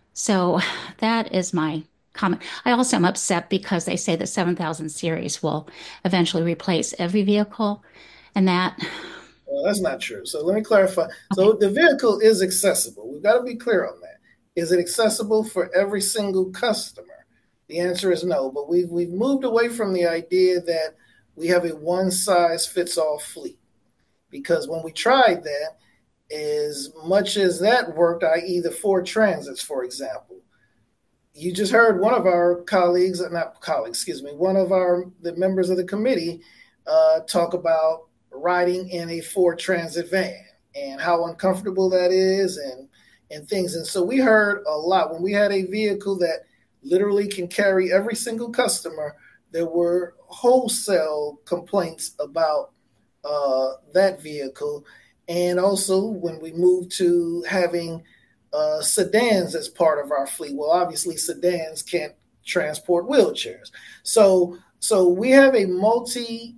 So that is my comment. I also am upset because they say the seven thousand series will eventually replace every vehicle, and that. Well, that's not true. So let me clarify. So the vehicle is accessible. We've got to be clear on that. Is it accessible for every single customer? The answer is no, but we've we've moved away from the idea that we have a one size fits all fleet. Because when we tried that, as much as that worked, that is the Ford Transits, for example, you just heard one of our colleagues, not colleagues, excuse me, one of our the members of the committee uh, talk about riding in a Ford Transit van and how uncomfortable that is and and things. And so we heard a lot. When we had a vehicle that literally can carry every single customer, there were wholesale complaints about uh, that vehicle. And also when we moved to having uh, sedans as part of our fleet, well, obviously sedans can't transport wheelchairs. So, so we have a multi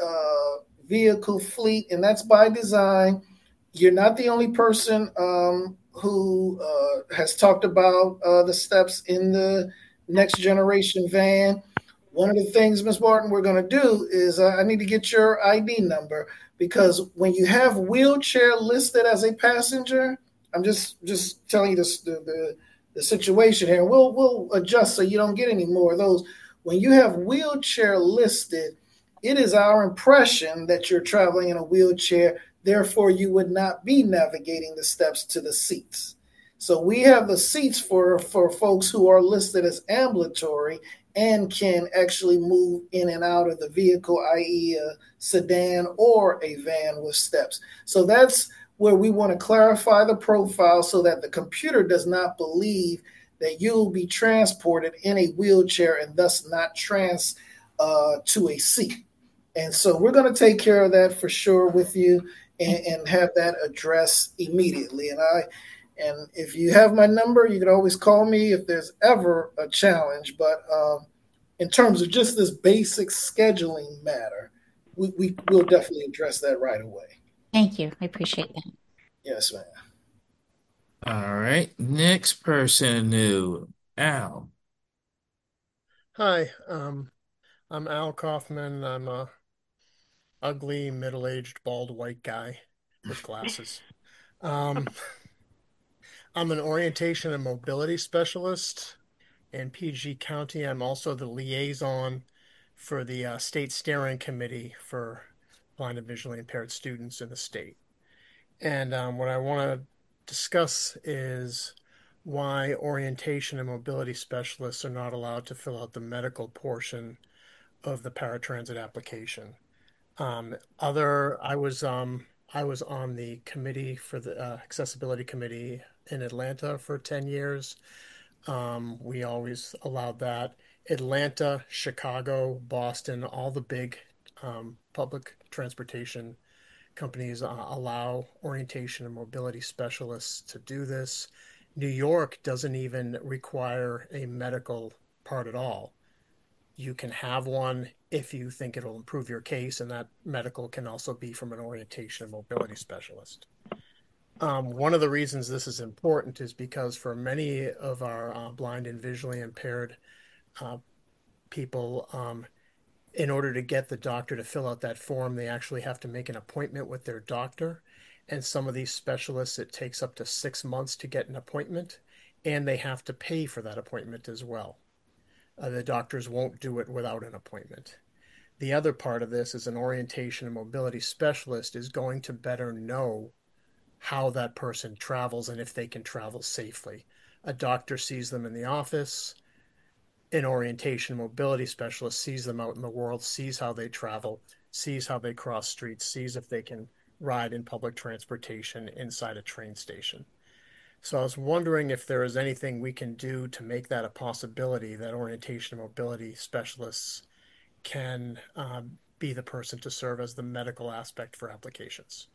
uh, vehicle fleet, and that's by design. You're not the only person um, who uh, has talked about uh, the steps in the next generation van. One of the things, Miz Martin, we're going to do is uh, I need to get your I D number, because when you have wheelchair listed as a passenger, I'm just just telling you this, the, the the situation here. We'll we'll adjust so you don't get any more of those. When you have wheelchair listed, it is our impression that you're traveling in a wheelchair. Therefore, you would not be navigating the steps to the seats. So we have the seats for, for folks who are listed as ambulatory and can actually move in and out of the vehicle, that is a sedan or a van with steps. So that's where we want to clarify the profile so that the computer does not believe that you'll be transported in a wheelchair and thus not trans uh, to a seat. And so we're going to take care of that for sure with you and, and have that addressed immediately. And I, and if you have my number, you can always call me if there's ever a challenge. But um, in terms of just this basic scheduling matter, we, we will definitely address that right away. Thank you. I appreciate that. Yes, ma'am. All right. Next person new. Al. Hi, um, I'm Al Kaufman. I'm a ugly, middle-aged, bald white guy with glasses. Um, I'm an orientation and mobility specialist in P G County. I'm also the liaison for the uh, state steering committee for blind and visually impaired students in the state. And um, what I want to discuss is why orientation and mobility specialists are not allowed to fill out the medical portion of the paratransit application. Um, other, I was um, I was on the committee for the uh, accessibility committee in Atlanta for ten years. Um, we always allowed that. Atlanta, Chicago, Boston, all the big um, public transportation companies uh, allow orientation and mobility specialists to do this. New York doesn't even require a medical part at all. You can have one if you think it'll improve your case, and that medical can also be from an orientation and mobility specialist. Um, one of the reasons this is important is because for many of our uh, blind and visually impaired uh, people, um, in order to get the doctor to fill out that form, they actually have to make an appointment with their doctor. And some of these specialists, it takes up to six months to get an appointment, and they have to pay for that appointment as well. Uh, the doctors won't do it without an appointment. The other part of this is an orientation and mobility specialist is going to better know how that person travels and if they can travel safely. A doctor sees them in the office. An orientation and mobility specialist sees them out in the world, sees how they travel, sees how they cross streets, sees if they can ride in public transportation inside a train station. So I was wondering if there is anything we can do to make that a possibility, that orientation and mobility specialists can um, be the person to serve as the medical aspect for applications.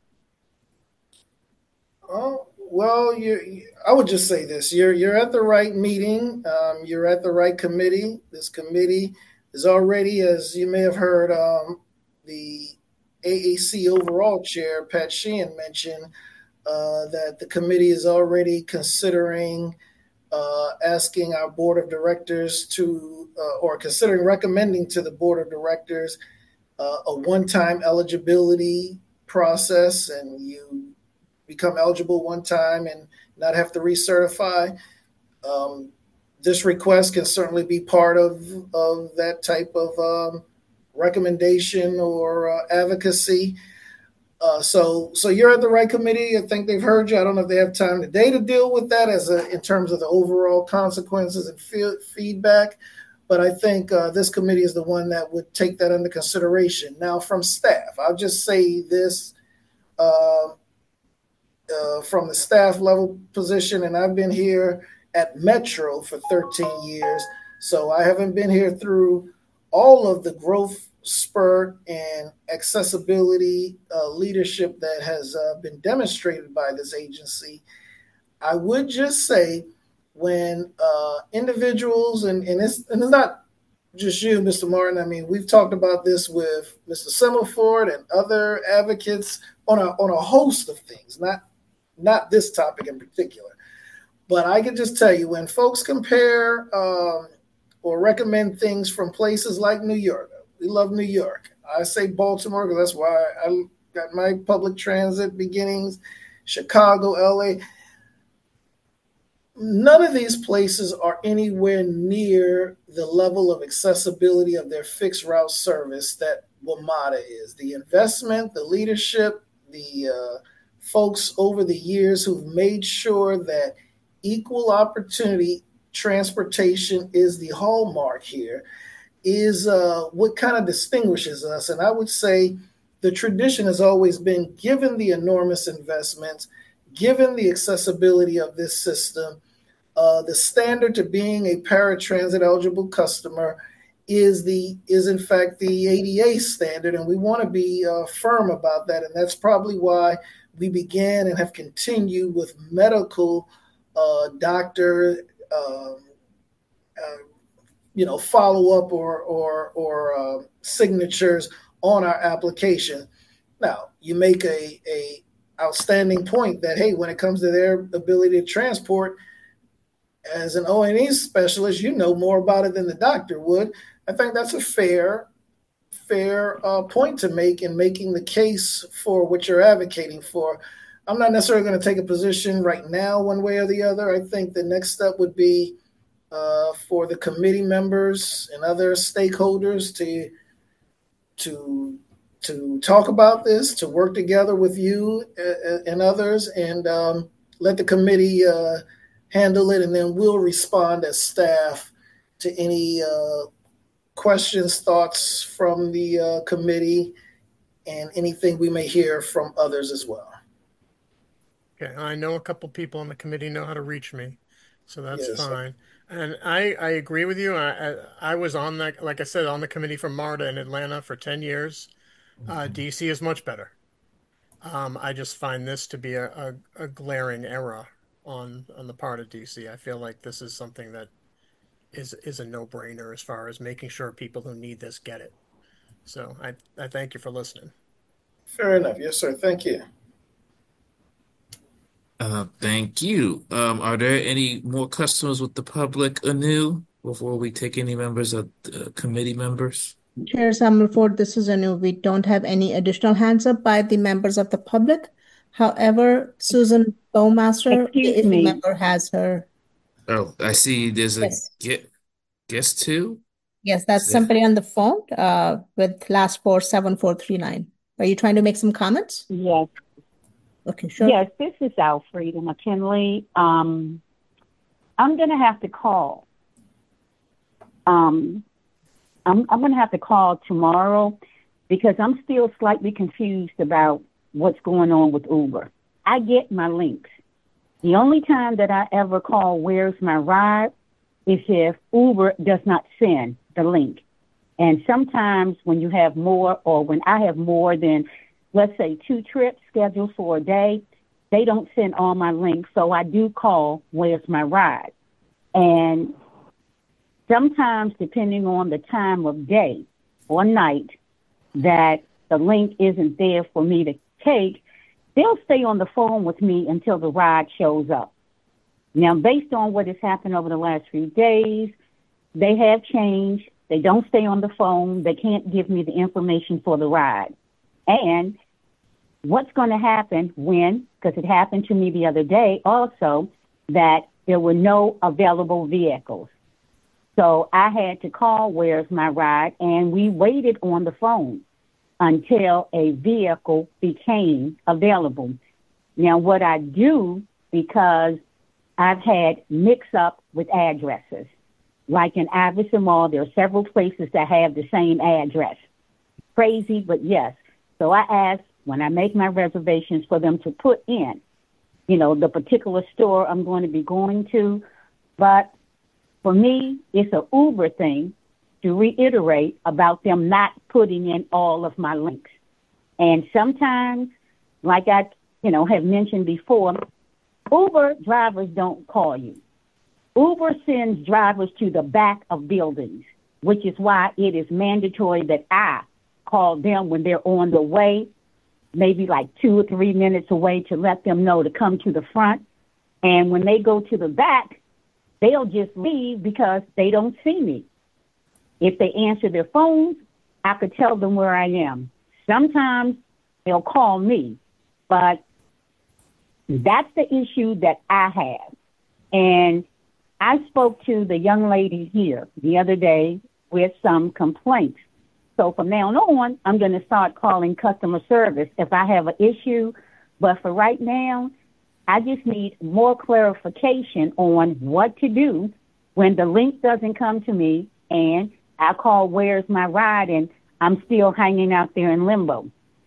Oh, well, you, I would just say this. You're you're at the right meeting. Um, you're at the right committee. This committee is already, as you may have heard, um, the A A C overall chair, Pat Sheehan, mentioned uh, that the committee is already considering uh, asking our board of directors to, uh, or considering recommending to the board of directors uh, a one-time eligibility process, and you become eligible one time and not have to recertify. Um, this request can certainly be part of, of that type of um, recommendation or uh, advocacy. Uh, so, so you're at the right committee. I think they've heard you. I don't know if they have time today to deal with that as a, in terms of the overall consequences and fe- feedback. But I think uh, this committee is the one that would take that under consideration. Now, from staff, I'll just say this uh, uh, from the staff level position, and I've been here at Metro for thirteen years, so I haven't been here through all of the growth spurt and accessibility uh, leadership that has uh, been demonstrated by this agency. I would just say when uh, individuals, and, and, it's, and it's not just you, Mister Martin, I mean, we've talked about this with Mister Semmelford and other advocates on a, on a host of things, not, not this topic in particular. But I can just tell you, when folks compare um, or recommend things from places like New York, we love New York. I say Baltimore because that's why I got my public transit beginnings, Chicago, L A. None of these places are anywhere near the level of accessibility of their fixed route service that WMATA is. The investment, the leadership, the uh, folks over the years who've made sure that equal opportunity transportation is the hallmark here is uh, what kind of distinguishes us. And I would say the tradition has always been, given the enormous investments, given the accessibility of this system, uh, the standard to being a paratransit eligible customer is the is in fact the A D A standard, and we want to be uh, firm about that. And that's probably why we began and have continued with medical uh, doctor, uh, uh, you know, follow up or or or uh, signatures on our application. Now, you make a a outstanding point that, hey, when it comes to their ability to transport, as an O and E specialist, you know more about it than the doctor would. I think that's a fair, fair uh, point to make in making the case for what you're advocating for. I'm not necessarily going to take a position right now one way or the other. I think the next step would be uh, for the committee members and other stakeholders to to to talk about this, to work together with you and others, and um, let the committee uh, handle it, and then we'll respond as staff to any uh, questions, thoughts from the uh, committee, and anything we may hear from others as well. Okay, I know a couple people on the committee know how to reach me, so that's Yes, sir. fine. And I, I agree with you. I, I I was on that, like I said, on the committee for MARTA in Atlanta for ten years. Uh, D C is much better. Um, I just find this to be a, a, a glaring error on on the part of D C. I feel like this is something that is is a no-brainer as far as making sure people who need this get it. So I, I thank you for listening. Fair enough. Yes, sir. Thank you. Uh, thank you. Um, are there any more customers with the public anew before we take any members of the committee members? Chair Summerford, this is Anu. We don't have any additional hands up by the members of the public. However, Susan Bowmaster, Excuse if a me. member has her. Oh, I see there's a Yes. get guest two. Yes, that's Is that- somebody on the phone uh, with last four seven four three nine. Are you trying to make some comments? Yes. Okay, sure. Yes, this is Alfreda McKinley. Um, I'm going to have to call. Um, I'm, I'm going to have to call tomorrow because I'm still slightly confused about what's going on with Uber. I get my links. The only time that I ever call Where's My Ride is if Uber does not send the link. And sometimes when you have more, or when I have more than, let's say, two trips scheduled for a day, they don't send all my links. So I do call Where's My Ride. And sometimes, depending on the time of day or night, that the link isn't there for me to take, they'll stay on the phone with me until the ride shows up. Now, based on what has happened over the last few days, they have changed. They don't stay on the phone. They can't give me the information for the ride. And what's going to happen when, because it happened to me the other day also, that there were no available vehicles. So I had to call Where's My Ride, and we waited on the phone until a vehicle became available. Now, what I do, because I've had mix-up with addresses, like in Iverson Mall, there are several places that have the same address. Crazy, but yes. So I ask, when I make my reservations, for them to put in, you know, the particular store I'm going to be going to. But for me, it's an Uber thing to reiterate about them not putting in all of my links. And sometimes, like I, you know, have mentioned before, Uber drivers don't call you. Uber sends drivers to the back of buildings, which is why it is mandatory that I call them when they're on the way, maybe like two or three minutes away, to let them know to come to the front. And when they go to the back, they'll just leave because they don't see me. If they answer their phones, I could tell them where I am. Sometimes they'll call me, but that's the issue that I have. And I spoke to the young lady here the other day with some complaints. So from now on, I'm going to start calling customer service if I have an issue. But for right now, I just need more clarification on what to do when the link doesn't come to me and I call Where's My Ride and I'm still hanging out there in limbo.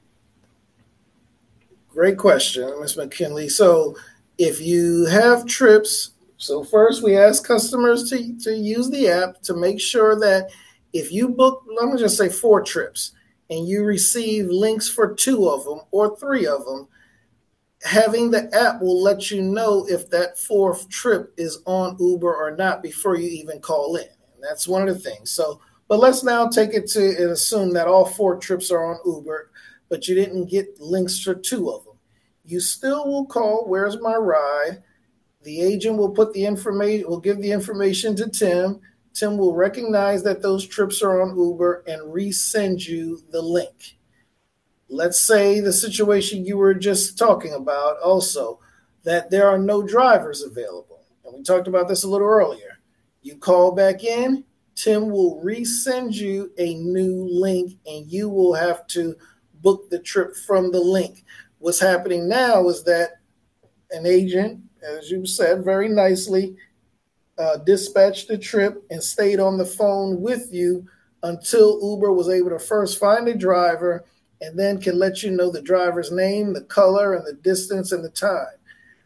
Great question, Miz McKinley. So if you have trips, so first we ask customers to, to use the app to make sure that if you book, let me just say four trips, and you receive links for two of them or three of them, having the app will let you know if that fourth trip is on Uber or not before you even call in. And that's one of the things. So, but let's now take it to and assume that all four trips are on Uber, but you didn't get links for two of them. You still will call Where's My Ride. The agent will put the information, will give the information to Tim. Tim will recognize that those trips are on Uber and resend you the link. Let's say the situation you were just talking about also, that there are no drivers available. And we talked about this a little earlier. You call back in, Tim will resend you a new link and you will have to book the trip from the link. What's happening now is that an agent, as you said very nicely, uh, dispatched the trip and stayed on the phone with you until Uber was able to first find a driver and then can let you know the driver's name, the color, and the distance and the time.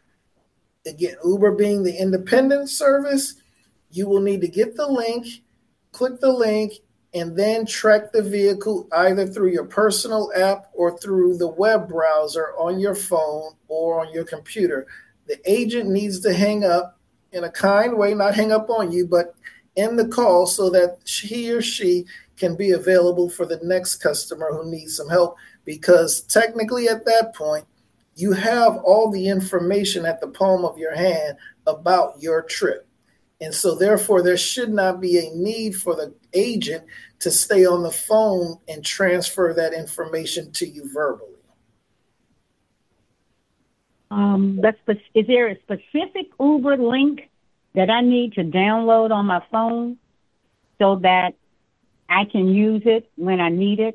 Again, Uber being the independent service, you will need to get the link, click the link, and then track the vehicle either through your personal app or through the web browser on your phone or on your computer. The agent needs to hang up in a kind way, not hang up on you, but end the call so that he or she can be available for the next customer who needs some help, because technically at that point, you have all the information at the palm of your hand about your trip. And so therefore, there should not be a need for the agent to stay on the phone and transfer that information to you verbally. Um, that's, is there a specific Uber link that I need to download on my phone so that I can use it when I need it?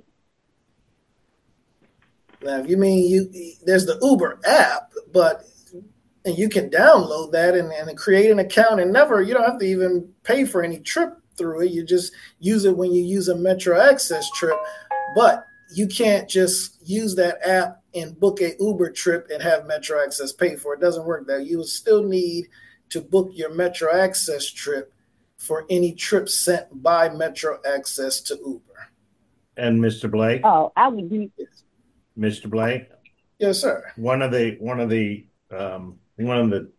Now, if you mean you, there's the Uber app, but and you can download that and, and create an account and never, you don't have to even pay for any trip through it. You just use it when you use a Metro Access trip, but you can't just use that app and book a Uber trip and have Metro Access pay for it. It doesn't work that. You will still need to book your Metro Access trip for any trip sent by Metro Access to Uber. And Mister Blake? Oh, I would do this. Mister Blake? Yes, sir. One of the one of the um, one of the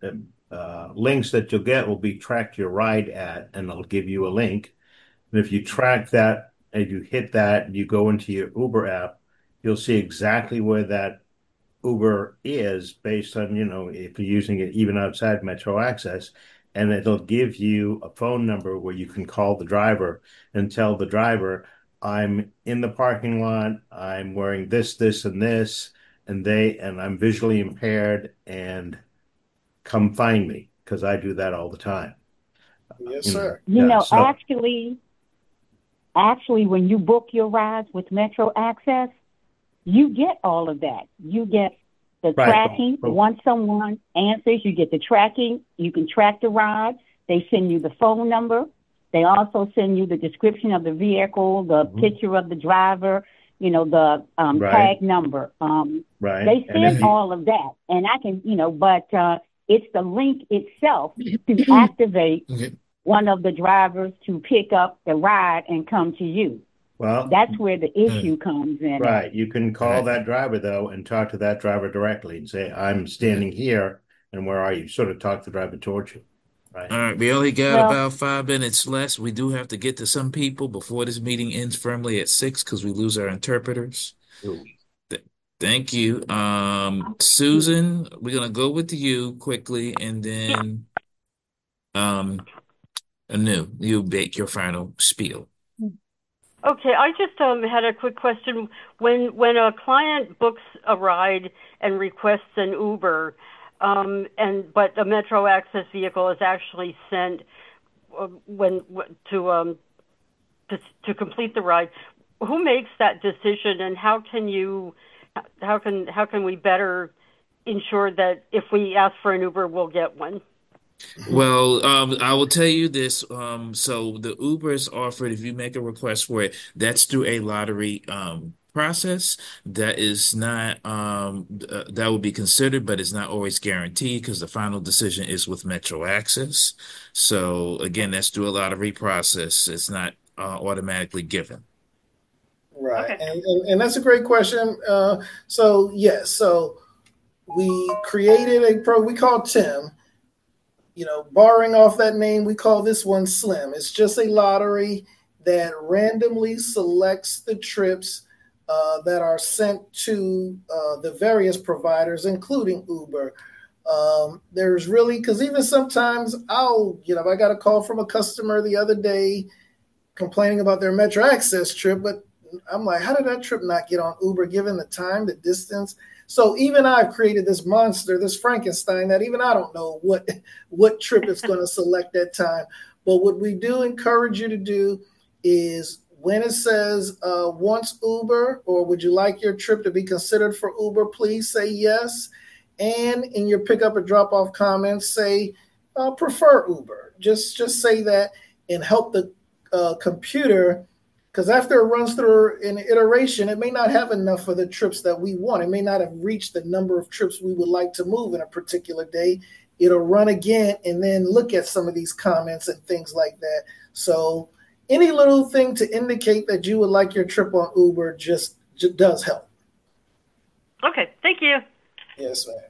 uh, links that you'll get will be track your ride at, and it'll give you a link. And if you track that and you hit that and you go into your Uber app, you'll see exactly where that Uber is based on, you know, if you're using it even outside Metro Access, and it'll give you a phone number where you can call the driver and tell the driver, I'm in the parking lot, I'm wearing this, this, and this, and they, and I'm visually impaired, and come find me, because I do that all the time. Yes, You know, sir. You yeah, know, so actually, actually, when you book your rides with Metro Access, you get all of that. You get the right. tracking. Oh, Once someone answers, you get the tracking. You can track the ride. They send you the phone number. They also send you the description of the vehicle, the mhm. picture of the driver, you know, the um, Right, tag number. Um, right. they And if send you, all of that. And I can, you know, but uh, it's the link itself to activate Okay. one of the drivers to pick up the ride and come to you. well, That's where the Uh, issue comes in at. right, you can all call right. that driver though and talk to that driver directly and say, I'm Yeah. standing here, and where are you? Sort of talk the driver towards you, right? All right. We only got Well, about five minutes left. We do have to get to some people before this meeting ends firmly at six because we lose our interpreters. Ooh. Th- Thank you. Um, Susan, we're gonna go with you quickly, and then um, Anu, you make your final spiel. Okay, I just um, had a quick question. When when a client books a ride and requests an Uber, um, and but a Metro Access vehicle is actually sent uh, when to um to to complete the ride, who makes that decision, and how can you how can how can we better ensure that if we ask for an Uber, we'll get one? Well, um, I will tell you this. Um, so the Uber is offered if you make a request for it, that's through a lottery um process. That is not um uh, that would be considered, but it's not always guaranteed because the final decision is with Metro Access. So again, that's through a lottery process. It's not uh, automatically given. Right. Okay. And, and, and that's a great question. Uh, so, yes. So we created a pro, we call Tim, you know, borrowing off that name, we call this one Slim. It's just a lottery that randomly selects the trips uh, that are sent to uh, the various providers, including Uber. Um, there's really, because even sometimes I'll, you know, I got a call from a customer the other day complaining about their Metro Access trip, but I'm like, how did that trip not get on Uber given the time, the distance? So even I've created this monster, this Frankenstein, that even I don't know what what trip it's going to select that time. But what we do encourage you to do is when it says uh, wants Uber, or would you like your trip to be considered for Uber, please say yes. And in your pickup or drop off comments, say uh, prefer Uber. Just just say that and help the uh, computer, because after it runs through an iteration, it may not have enough for the trips that we want. It may not have reached the number of trips we would like to move in a particular day. It'll run again and then look at some of these comments and things like that. So any little thing to indicate that you would like your trip on Uber just, just does help. Okay, thank you. Yes, ma'am.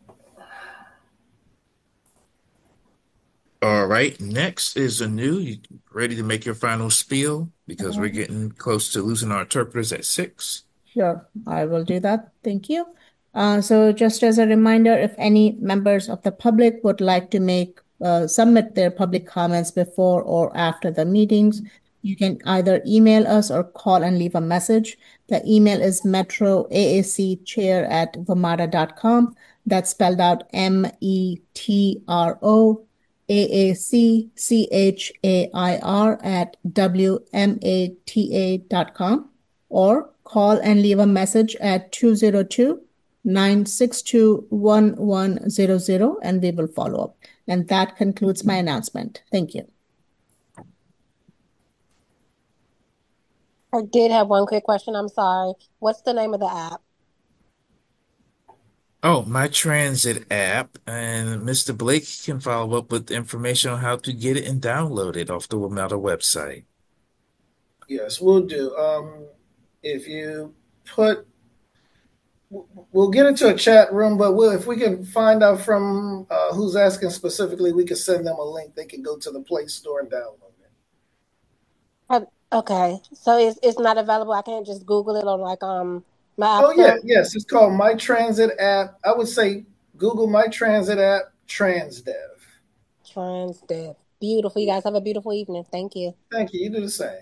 All right. Next is Anu. You ready to make your final spiel because we're getting close to losing our interpreters at six. Sure, I will do that. Thank you. Uh, so just as a reminder, if any members of the public would like to make uh, submit their public comments before or after the meetings, you can either email us or call and leave a message. The email is metroaacchair at vomada dot com. That's spelled out M E T R O A A C C H A I R at W M A T A dot com, or call and leave a message at two zero two, nine six two, one one zero zero, and we will follow up. And that concludes my announcement. Thank you. I did have one quick question. I'm sorry. What's the name of the app? Oh, My Transit app, and Mister Blake can follow up with information on how to get it and download it off the WMATA website. Yes, we'll do. Um, if you put we'll get into a chat room, but we'll, if we can find out from uh, who's asking specifically, we can send them a link. They can go to the Play Store and download it. Uh, okay, so it's it's not available. I can't just Google it on like um my app Oh yeah, store. yes, it's called My Transit app. I would say Google My Transit app, TransDev. TransDev. Beautiful. You guys have a beautiful evening. Thank you. Thank you. You do the same.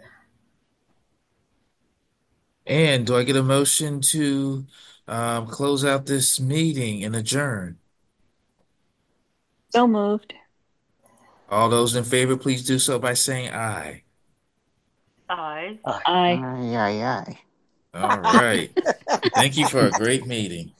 And do I get a motion to um, close out this meeting and adjourn? So moved. All those in favor, please do so by saying aye. Aye. Aye. Aye, aye, aye. All right. Thank you for a great meeting.